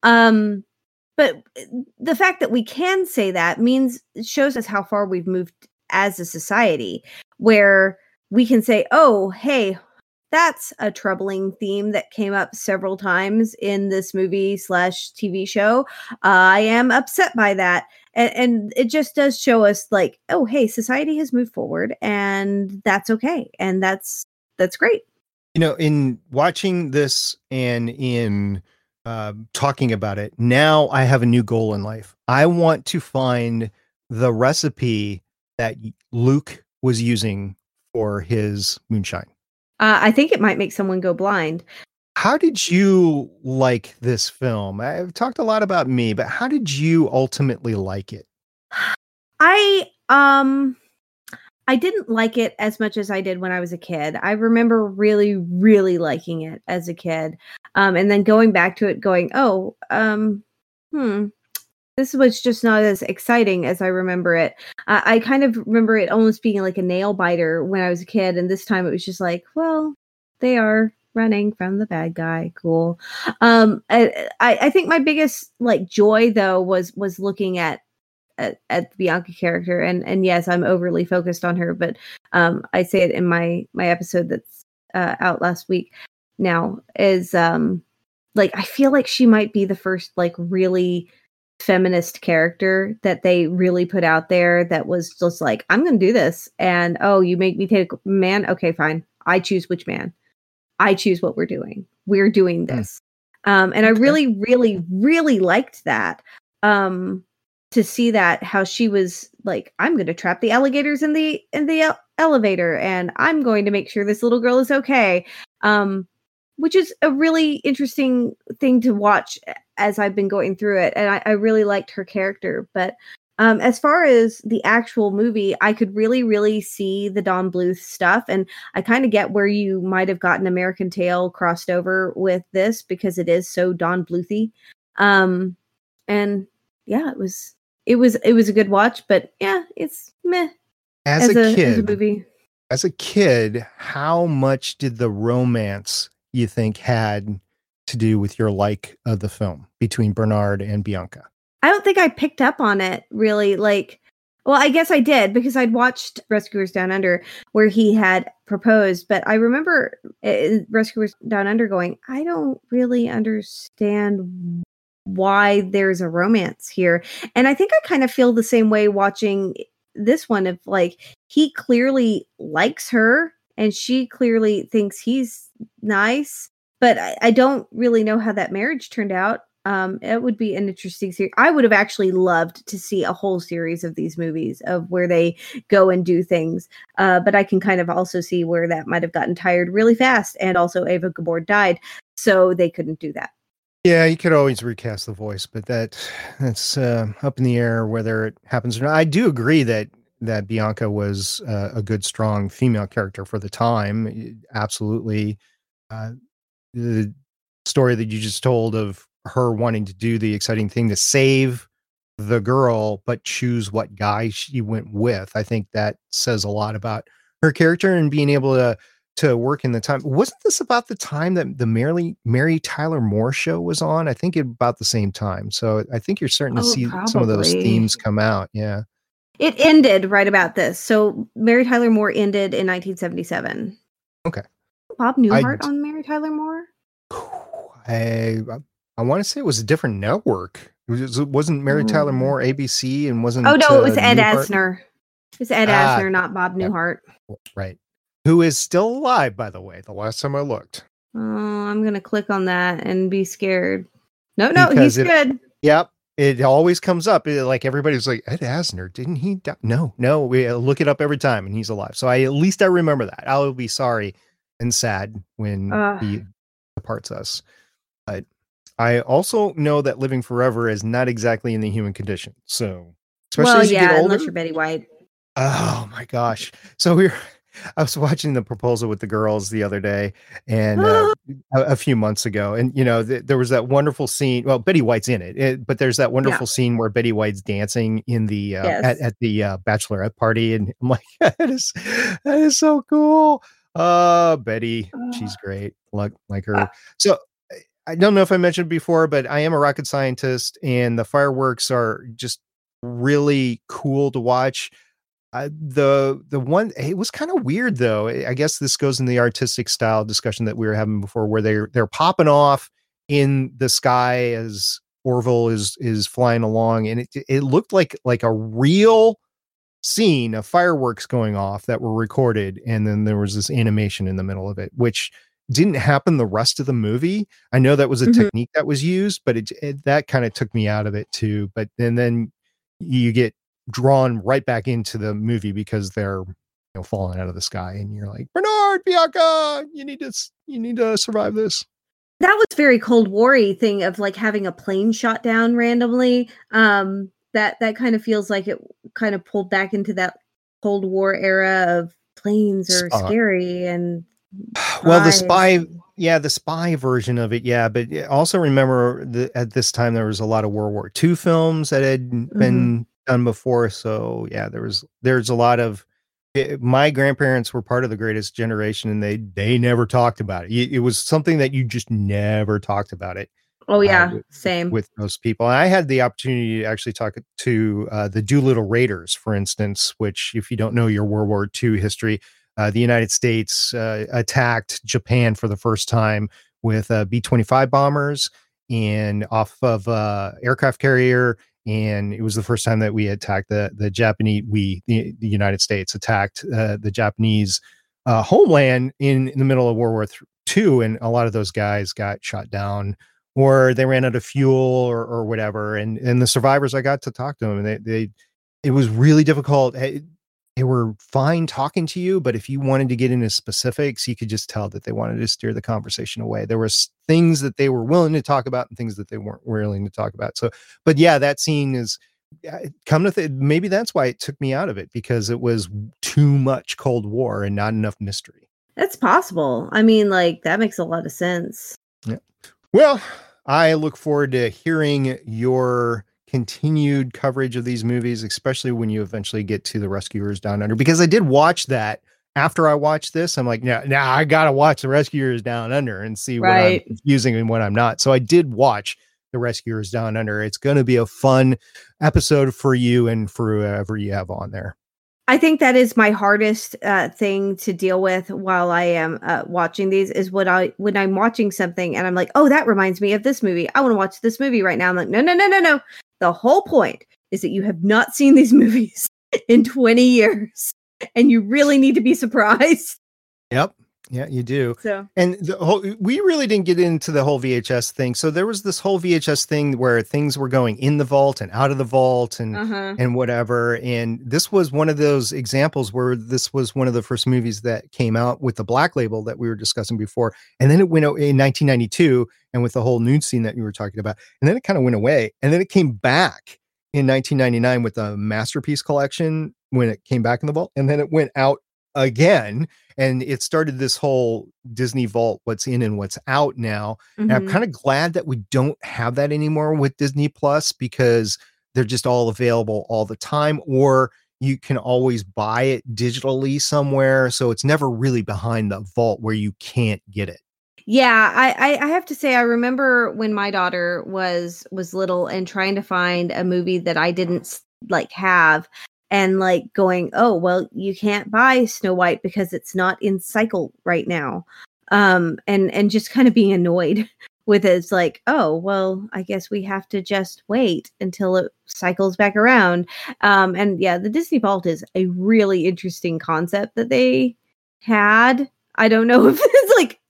Um, but the fact that we can say that means it shows us how far we've moved as a society, where we can say, oh, hey, that's a troubling theme that came up several times in this movie slash T V show. Uh, I am upset by that. And, and it just does show us like, oh, hey, society has moved forward, and that's okay. And that's, that's great. You know, in watching this and in uh, talking about it, now I have a new goal in life. I want to find the recipe that Luke was using for his moonshine. Uh, I think it might make someone go blind. How did you like this film? I've talked a lot about me, but how did you ultimately like it? I um I didn't like it as much as I did when I was a kid. I remember really, really liking it as a kid. Um, and then going back to it going, oh, um, Hmm. This was just not as exciting as I remember it. I, I kind of remember it almost being like a nail biter when I was a kid, and this time it was just like, well, they are running from the bad guy. Cool. Um, I, I I think my biggest like joy though was was looking at at, at the Bianca character, and and yes, I'm overly focused on her, but um, I say it in my my episode that's uh, out last week. Now is um, like I feel like she might be the first like really feminist character that they really put out there that was just like, I'm gonna do this, and oh, you make me take a man, okay, fine, I choose which man, I choose what we're doing, we're doing this. mm. um and okay. I really really really liked that, um to see that how she was like, I'm gonna trap the alligators in the in the ele- elevator, and I'm going to make sure this little girl is okay, um which is a really interesting thing to watch as I've been going through it. And I, I really liked her character. But um, as far as the actual movie, I could really, really see the Don Bluth stuff. And I kind of get where you might have gotten American Tail crossed over with this, because it is so Don Bluthy. Um, and yeah, it was, it was, it was a good watch, but yeah, it's meh. As, as a, a kid, as a movie. As a kid, how much did the romance you think had to do with your like of the film between Bernard and Bianca? I don't think I picked up on it really. Like, well, I guess I did, because I'd watched Rescuers Down Under where he had proposed, but I remember uh, Rescuers Down Under going, I don't really understand why there's a romance here. And I think I kind of feel the same way watching this one, of like, he clearly likes her and she clearly thinks he's nice, but I, I don't really know how that marriage turned out. Um, it would be an interesting series. I would have actually loved to see a whole series of these movies of where they go and do things. Uh, but I can kind of also see where that might have gotten tired really fast. And also Ava Gabor died, so they couldn't do that. Yeah, you could always recast the voice, but that that's uh, up in the air whether it happens or not. I do agree that that Bianca was uh, a good, strong female character for the time. Absolutely. Uh, the story that you just told of her wanting to do the exciting thing to save the girl, but choose what guy she went with, I think that says a lot about her character and being able to to work in the time. Wasn't this about the time that the Mary Mary Tyler Moore show was on? I think about the same time. So I think you're starting to oh, see probably. some of those themes come out. Yeah. It ended right about this. So Mary Tyler Moore ended in nineteen seventy-seven. Okay. Bob Newhart I, on Mary Tyler Moore? I I want to say it was a different network. It, was, it wasn't Mary oh. Tyler Moore A B C and wasn't. Oh no, uh, it was Ed Newhart? Asner. It was Ed ah, Asner, not Bob Newhart. Yeah. Right. Who is still alive, by the way, the last time I looked. Oh, I'm going to click on that and be scared. No, no, because he's it, good. Yep. It always comes up. It, like everybody's like, Ed Asner, didn't he die? No, no, we look it up every time and he's alive. So I, at least I remember that. I'll be sorry and sad when uh, he departs us. But I also know that living forever is not exactly in the human condition. So, especially well, as you yeah, get older, unless you're Betty White. Oh my gosh. So we're, I was watching The Proposal with the Girls the other day and uh, a, a few months ago. And, you know, th- there was that wonderful scene. Well, Betty White's in it, it but there's that wonderful yeah. scene where Betty White's dancing in the, uh, yes. at, at the uh, bachelorette party. And I'm like, that is, that is so cool. Uh, Betty, she's great. Like, like her. Uh, so I don't know if I mentioned before, but I am a rocket scientist and the fireworks are just really cool to watch. Uh, the the one it was kind of weird though. I guess this goes in the artistic style discussion that we were having before, where they're they're popping off in the sky as Orville is is flying along, and it it looked like like a real scene of fireworks going off that were recorded, and then there was this animation in the middle of it, which didn't happen the rest of the movie. I know that was a mm-hmm. technique that was used, but it, it that kind of took me out of it too. But then then you get drawn right back into the movie because they're, you know, falling out of the sky and you're like, Bernard, Bianca, you need to you need to survive this. That was very Cold War-y thing of like having a plane shot down randomly. Um, that that kind of feels like it kind of pulled back into that Cold War era of planes are Spot. scary and Well, the I spy, see. yeah, the spy version of it, yeah. But yeah, also remember that at this time there was a lot of World War Two films that had Mhm. been done before. So yeah, there was there's a lot of eh, my grandparents were part of the Greatest Generation, and they they never talked about it. It, it was something that you just never talked about it Oh, uh, yeah, with same. with those people. And I had the opportunity to actually talk to uh, the Doolittle Raiders, for instance, which, if you don't know your World War Two history, uh, the United States uh, attacked Japan for the first time with uh, B twenty-five bombers and off of uh, aircraft carrier. And it was the first time that we attacked the the Japanese. We the, the United States attacked uh, the Japanese uh, homeland in, in the middle of World War Two, and a lot of those guys got shot down or they ran out of fuel or, or whatever. And and the survivors, I got to talk to them, and they they it was really difficult. Eh, They were fine talking to you, but if you wanted to get into specifics, you could just tell that they wanted to steer the conversation away. There was things that they were willing to talk about and things that they weren't willing to talk about. So, but yeah, that scene is uh, come to th- maybe that's why it took me out of it, because it was too much Cold War and not enough mystery. That's possible. I mean, like, that makes a lot of sense. Yeah. Well, I look forward to hearing your continued coverage of these movies, especially when you eventually get to The Rescuers Down Under, because I did watch that after I watched this. I'm like, now, now I got to watch The Rescuers Down Under and see what I'm Right. using and what I'm not. So I did watch The Rescuers Down Under. It's going to be a fun episode for you and for whoever you have on there. I think that is my hardest uh, thing to deal with while I am uh, watching these is when I when I'm watching something and I'm like, oh, that reminds me of this movie. I want to watch this movie right now. I'm like, no, no, no, no, no. The whole point is that you have not seen these movies in twenty years, and you really need to be surprised. Yep. Yeah, you do. So, and the whole, we really didn't get into the whole V H S thing. So there was this whole V H S thing where things were going in the vault and out of the vault and, uh-huh. and whatever. And this was one of those examples where this was one of the first movies that came out with the Black Label that we were discussing before. And then it went in nineteen ninety-two, and with the whole nude scene that you were talking about, and then it kind of went away. And then it came back in nineteen ninety-nine with the Masterpiece Collection when it came back in the vault. And then it went out again, and it started this whole Disney Vault, what's in and what's out now. Mm-hmm. And I'm kind of glad that we don't have that anymore with Disney Plus, because they're just all available all the time, or you can always buy it digitally somewhere. So it's never really behind the vault where you can't get it. Yeah, I, I, I have to say, I remember when my daughter was was little and trying to find a movie that I didn't like have. And like going, oh, well, you can't buy Snow White because it's not in cycle right now. Um, and, and just kind of being annoyed with it. It's like, oh, well, I guess we have to just wait until it cycles back around. Um, and yeah, the Disney Vault is a really interesting concept that they had. I don't know if it's like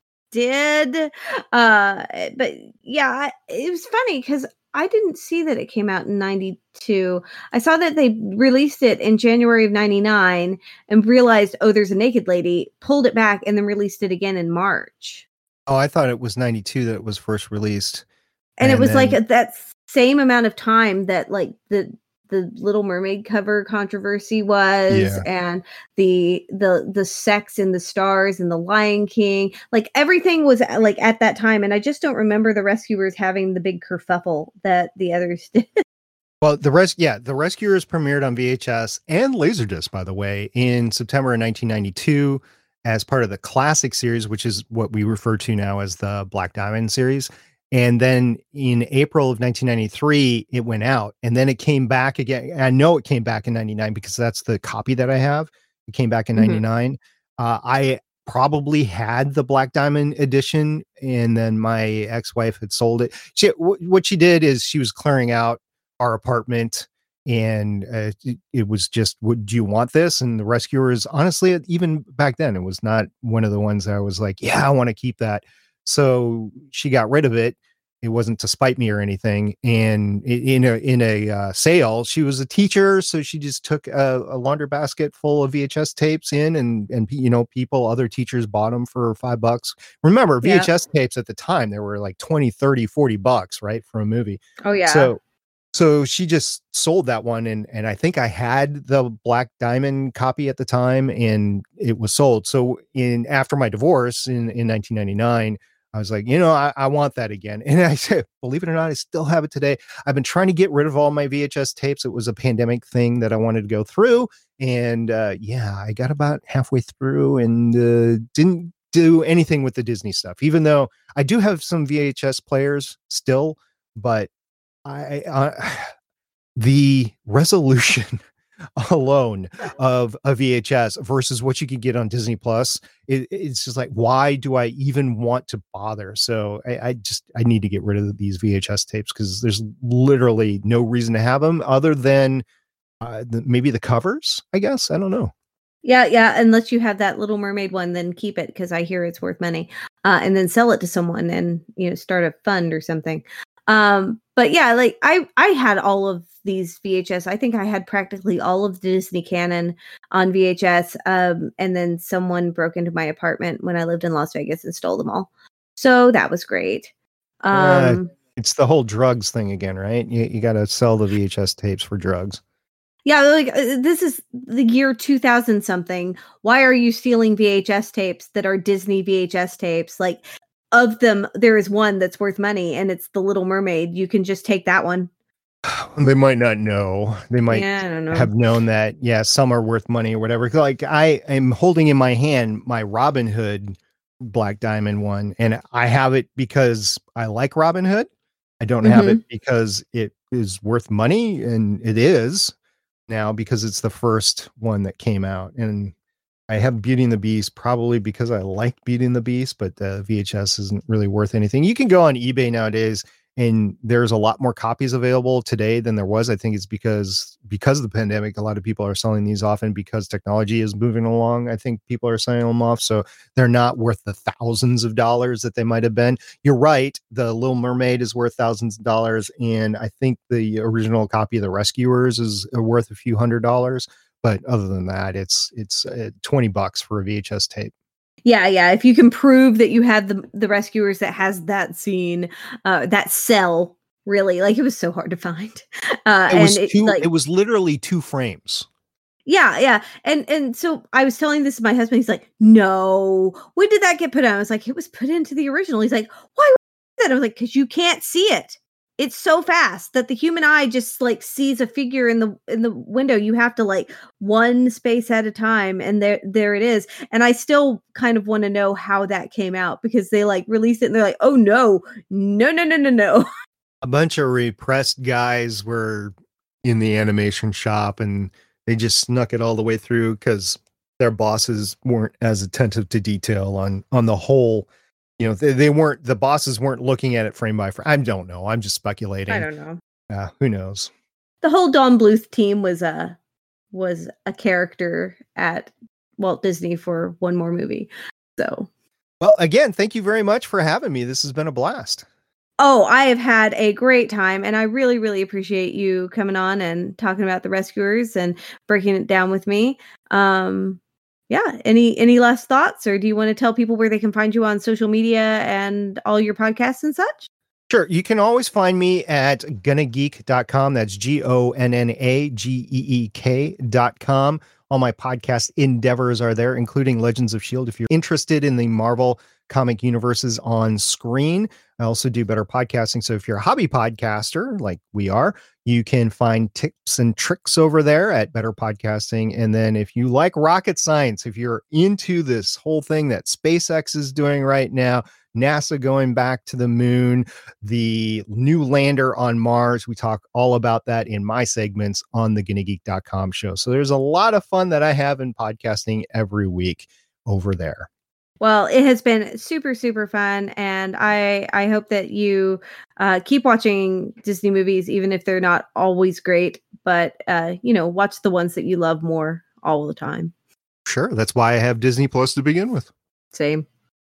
did, uh, but yeah, it was funny because I didn't see that it came out in ninety-two. I saw that they released it in January of ninety-nine and realized, oh, there's a naked lady, pulled it back, and then released it again in March. Oh, I thought it was ninety-two that it was first released. And, and it was then... like that same amount of time that like the the Little Mermaid cover controversy was, yeah. and the the the sex in the stars and the Lion King, like everything was like at that time. And I just don't remember the Rescuers having the big kerfuffle that the others did. Well, the res yeah, the Rescuers premiered on V H S and Laserdisc, by the way, in September of nineteen ninety-two as part of the Classic series, which is what we refer to now as the Black Diamond series. And then in April of nineteen ninety-three, it went out, and then it came back again. I know it came back in ninety-nine because that's the copy that I have. It came back in Mm-hmm. ninety-nine. Uh, I probably had the Black Diamond edition, and then my ex-wife had sold it. She, w- what she did is she was clearing out our apartment, and uh, it, it was just, would do you want this? And the Rescuers, honestly, even back then, it was not one of the ones that I was like, yeah, I want to keep that. So she got rid of it. It wasn't to spite me or anything. And in a in a uh, sale, she was a teacher, so she just took a, a laundry basket full of V H S tapes in, and and you know, people, other teachers bought them for five bucks. Remember, V H S yeah. tapes at the time, they were like twenty, thirty, forty bucks, right, for a movie. Oh yeah. So So she just sold that one, and and I think I had the Black Diamond copy at the time, and it was sold. So in after my divorce in in nineteen ninety-nine, I was like, you know, I, I want that again. And I said, believe it or not, I still have it today. I've been trying to get rid of all my V H S tapes. It was a pandemic thing that I wanted to go through, and uh, yeah, I got about halfway through and uh, didn't do anything with the Disney stuff. Even though I do have some V H S players still, but I, uh, the resolution alone of a V H S versus what you can get on Disney Plus, it, it's just like, why do I even want to bother? So I, I just, I need to get rid of these V H S tapes because there's literally no reason to have them other than uh, the, maybe the covers, I guess. I don't know. Yeah, yeah. Unless you have that Little Mermaid one, then keep it because I hear it's worth money, uh, and then sell it to someone and, you know, start a fund or something. Um, but yeah, like I, I had all of these V H S. I think I had practically all of the Disney canon on V H S. Um, and then someone broke into my apartment when I lived in Las Vegas and stole them all. So that was great. Um, uh, it's the whole drugs thing again, right? You, you got to sell the V H S tapes for drugs. Yeah, like uh, this is the year two thousand something. Why are you stealing V H S tapes that are Disney V H S tapes? Like, of them, there is one that's worth money, and it's The Little Mermaid. You can just take that one. They might not know. They might yeah, I don't know. have known that, yeah, some are worth money or whatever. Like I am holding in my hand my Robin Hood Black Diamond one, and I have it because I like Robin Hood. I don't mm-hmm. have it because it is worth money, and it is now because it's the first one that came out. And I have Beauty and the Beast probably because I like Beauty and the Beast, but the V H S isn't really worth anything. You can go on eBay nowadays and there's a lot more copies available today than there was. I think it's because, because of the pandemic, a lot of people are selling these off, and because technology is moving along, I think people are selling them off. So they're not worth the thousands of dollars that they might have been. You're right. The Little Mermaid is worth thousands of dollars. And I think the original copy of The Rescuers is worth a few hundred dollars. But other than that, it's it's uh, twenty bucks for a V H S tape. Yeah, yeah. If you can prove that you had the the Rescuers that has that scene, uh, that cell, really, like it was so hard to find. Uh, it was and two. It, like, it was literally two frames. Yeah, yeah. And and so I was telling this to my husband. He's like, "No, when did that get put on?" I was like, "It was put into the original." He's like, "Why would that?" I was like, "Because you can't see it. It's so fast that the human eye just like sees a figure in the in the window. You have to like one space at a time, and there there it is." And I still kind of want to know how that came out because they like released it and they're like, "Oh no, no, no, no, no, no." A bunch of repressed guys were in the animation shop, and they just snuck it all the way through because their bosses weren't as attentive to detail on on the whole. You know, they, they weren't, the bosses weren't looking at it frame by frame. I don't know. I'm just speculating. I don't know. Yeah, uh, who knows? The whole Don Bluth team was a, was a character at Walt Disney for one more movie. So. Well, again, thank you very much for having me. This has been a blast. Oh, I have had a great time, and I really, really appreciate you coming on and talking about The Rescuers and breaking it down with me. Um, Yeah. Any any last thoughts, or do you want to tell people where they can find you on social media and all your podcasts and such? Sure. You can always find me at gonna geek dot com. That's G O N N A G E E K dot com. All my podcast endeavors are there, including Legends of S H I E L D. If you're interested in the Marvel comic universes on screen, I also do Better Podcasting. So if you're a hobby podcaster like we are, you can find tips and tricks over there at Better Podcasting. And then if you like rocket science, if you're into this whole thing that SpaceX is doing right now, NASA going back to the moon, the new lander on Mars, we talk all about that in my segments on the gonna geek dot com show. So there's a lot of fun that I have in podcasting every week over there. Well, it has been super, super fun. And I, I hope that you uh, keep watching Disney movies, even if they're not always great, but, uh, you know, watch the ones that you love more all the time. Sure. That's why I have Disney Plus to begin with. Same.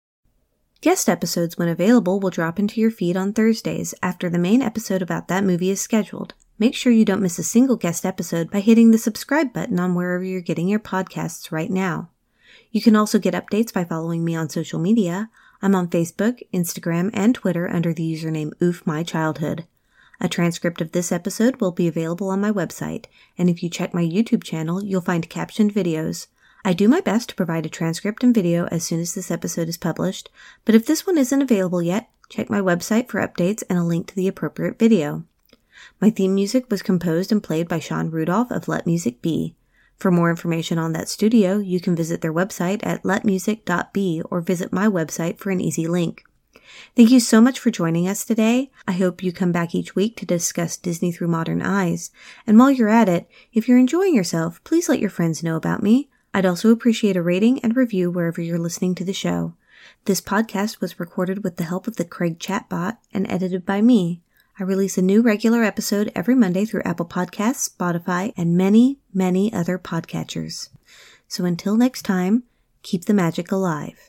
Guest episodes, when available, will drop into your feed on Thursdays after the main episode about that movie is scheduled. Make sure you don't miss a single guest episode by hitting the subscribe button on wherever you're getting your podcasts right now. You can also get updates by following me on social media. I'm on Facebook, Instagram, and Twitter under the username Oof My Childhood. A transcript of this episode will be available on my website, and if you check my YouTube channel, you'll find captioned videos. I do my best to provide a transcript and video as soon as this episode is published, but if this one isn't available yet, check my website for updates and a link to the appropriate video. My theme music was composed and played by Sean Rudolph of Let Music Be. For more information on that studio, you can visit their website at let music dot b or visit my website for an easy link. Thank you so much for joining us today. I hope you come back each week to discuss Disney through modern eyes. And while you're at it, if you're enjoying yourself, please let your friends know about me. I'd also appreciate a rating and review wherever you're listening to the show. This podcast was recorded with the help of the Craig chatbot and edited by me. I release a new regular episode every Monday through Apple Podcasts, Spotify, and many, many other podcatchers. So until next time, keep the magic alive.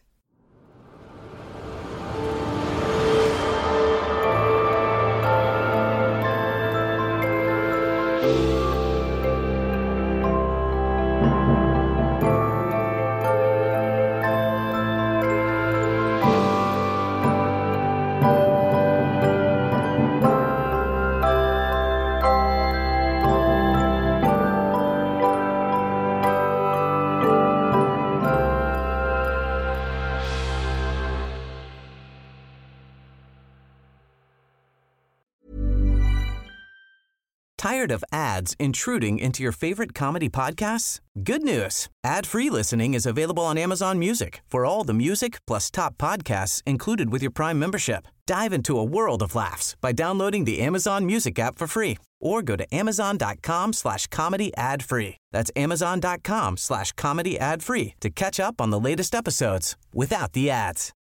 Tired of ads intruding into your favorite comedy podcasts? Good news. Ad-free listening is available on Amazon Music for all the music plus top podcasts included with your Prime membership. Dive into a world of laughs by downloading the Amazon Music app for free or go to amazon.com slash comedy ad free. That's amazon.com slash comedy ad free to catch up on the latest episodes without the ads.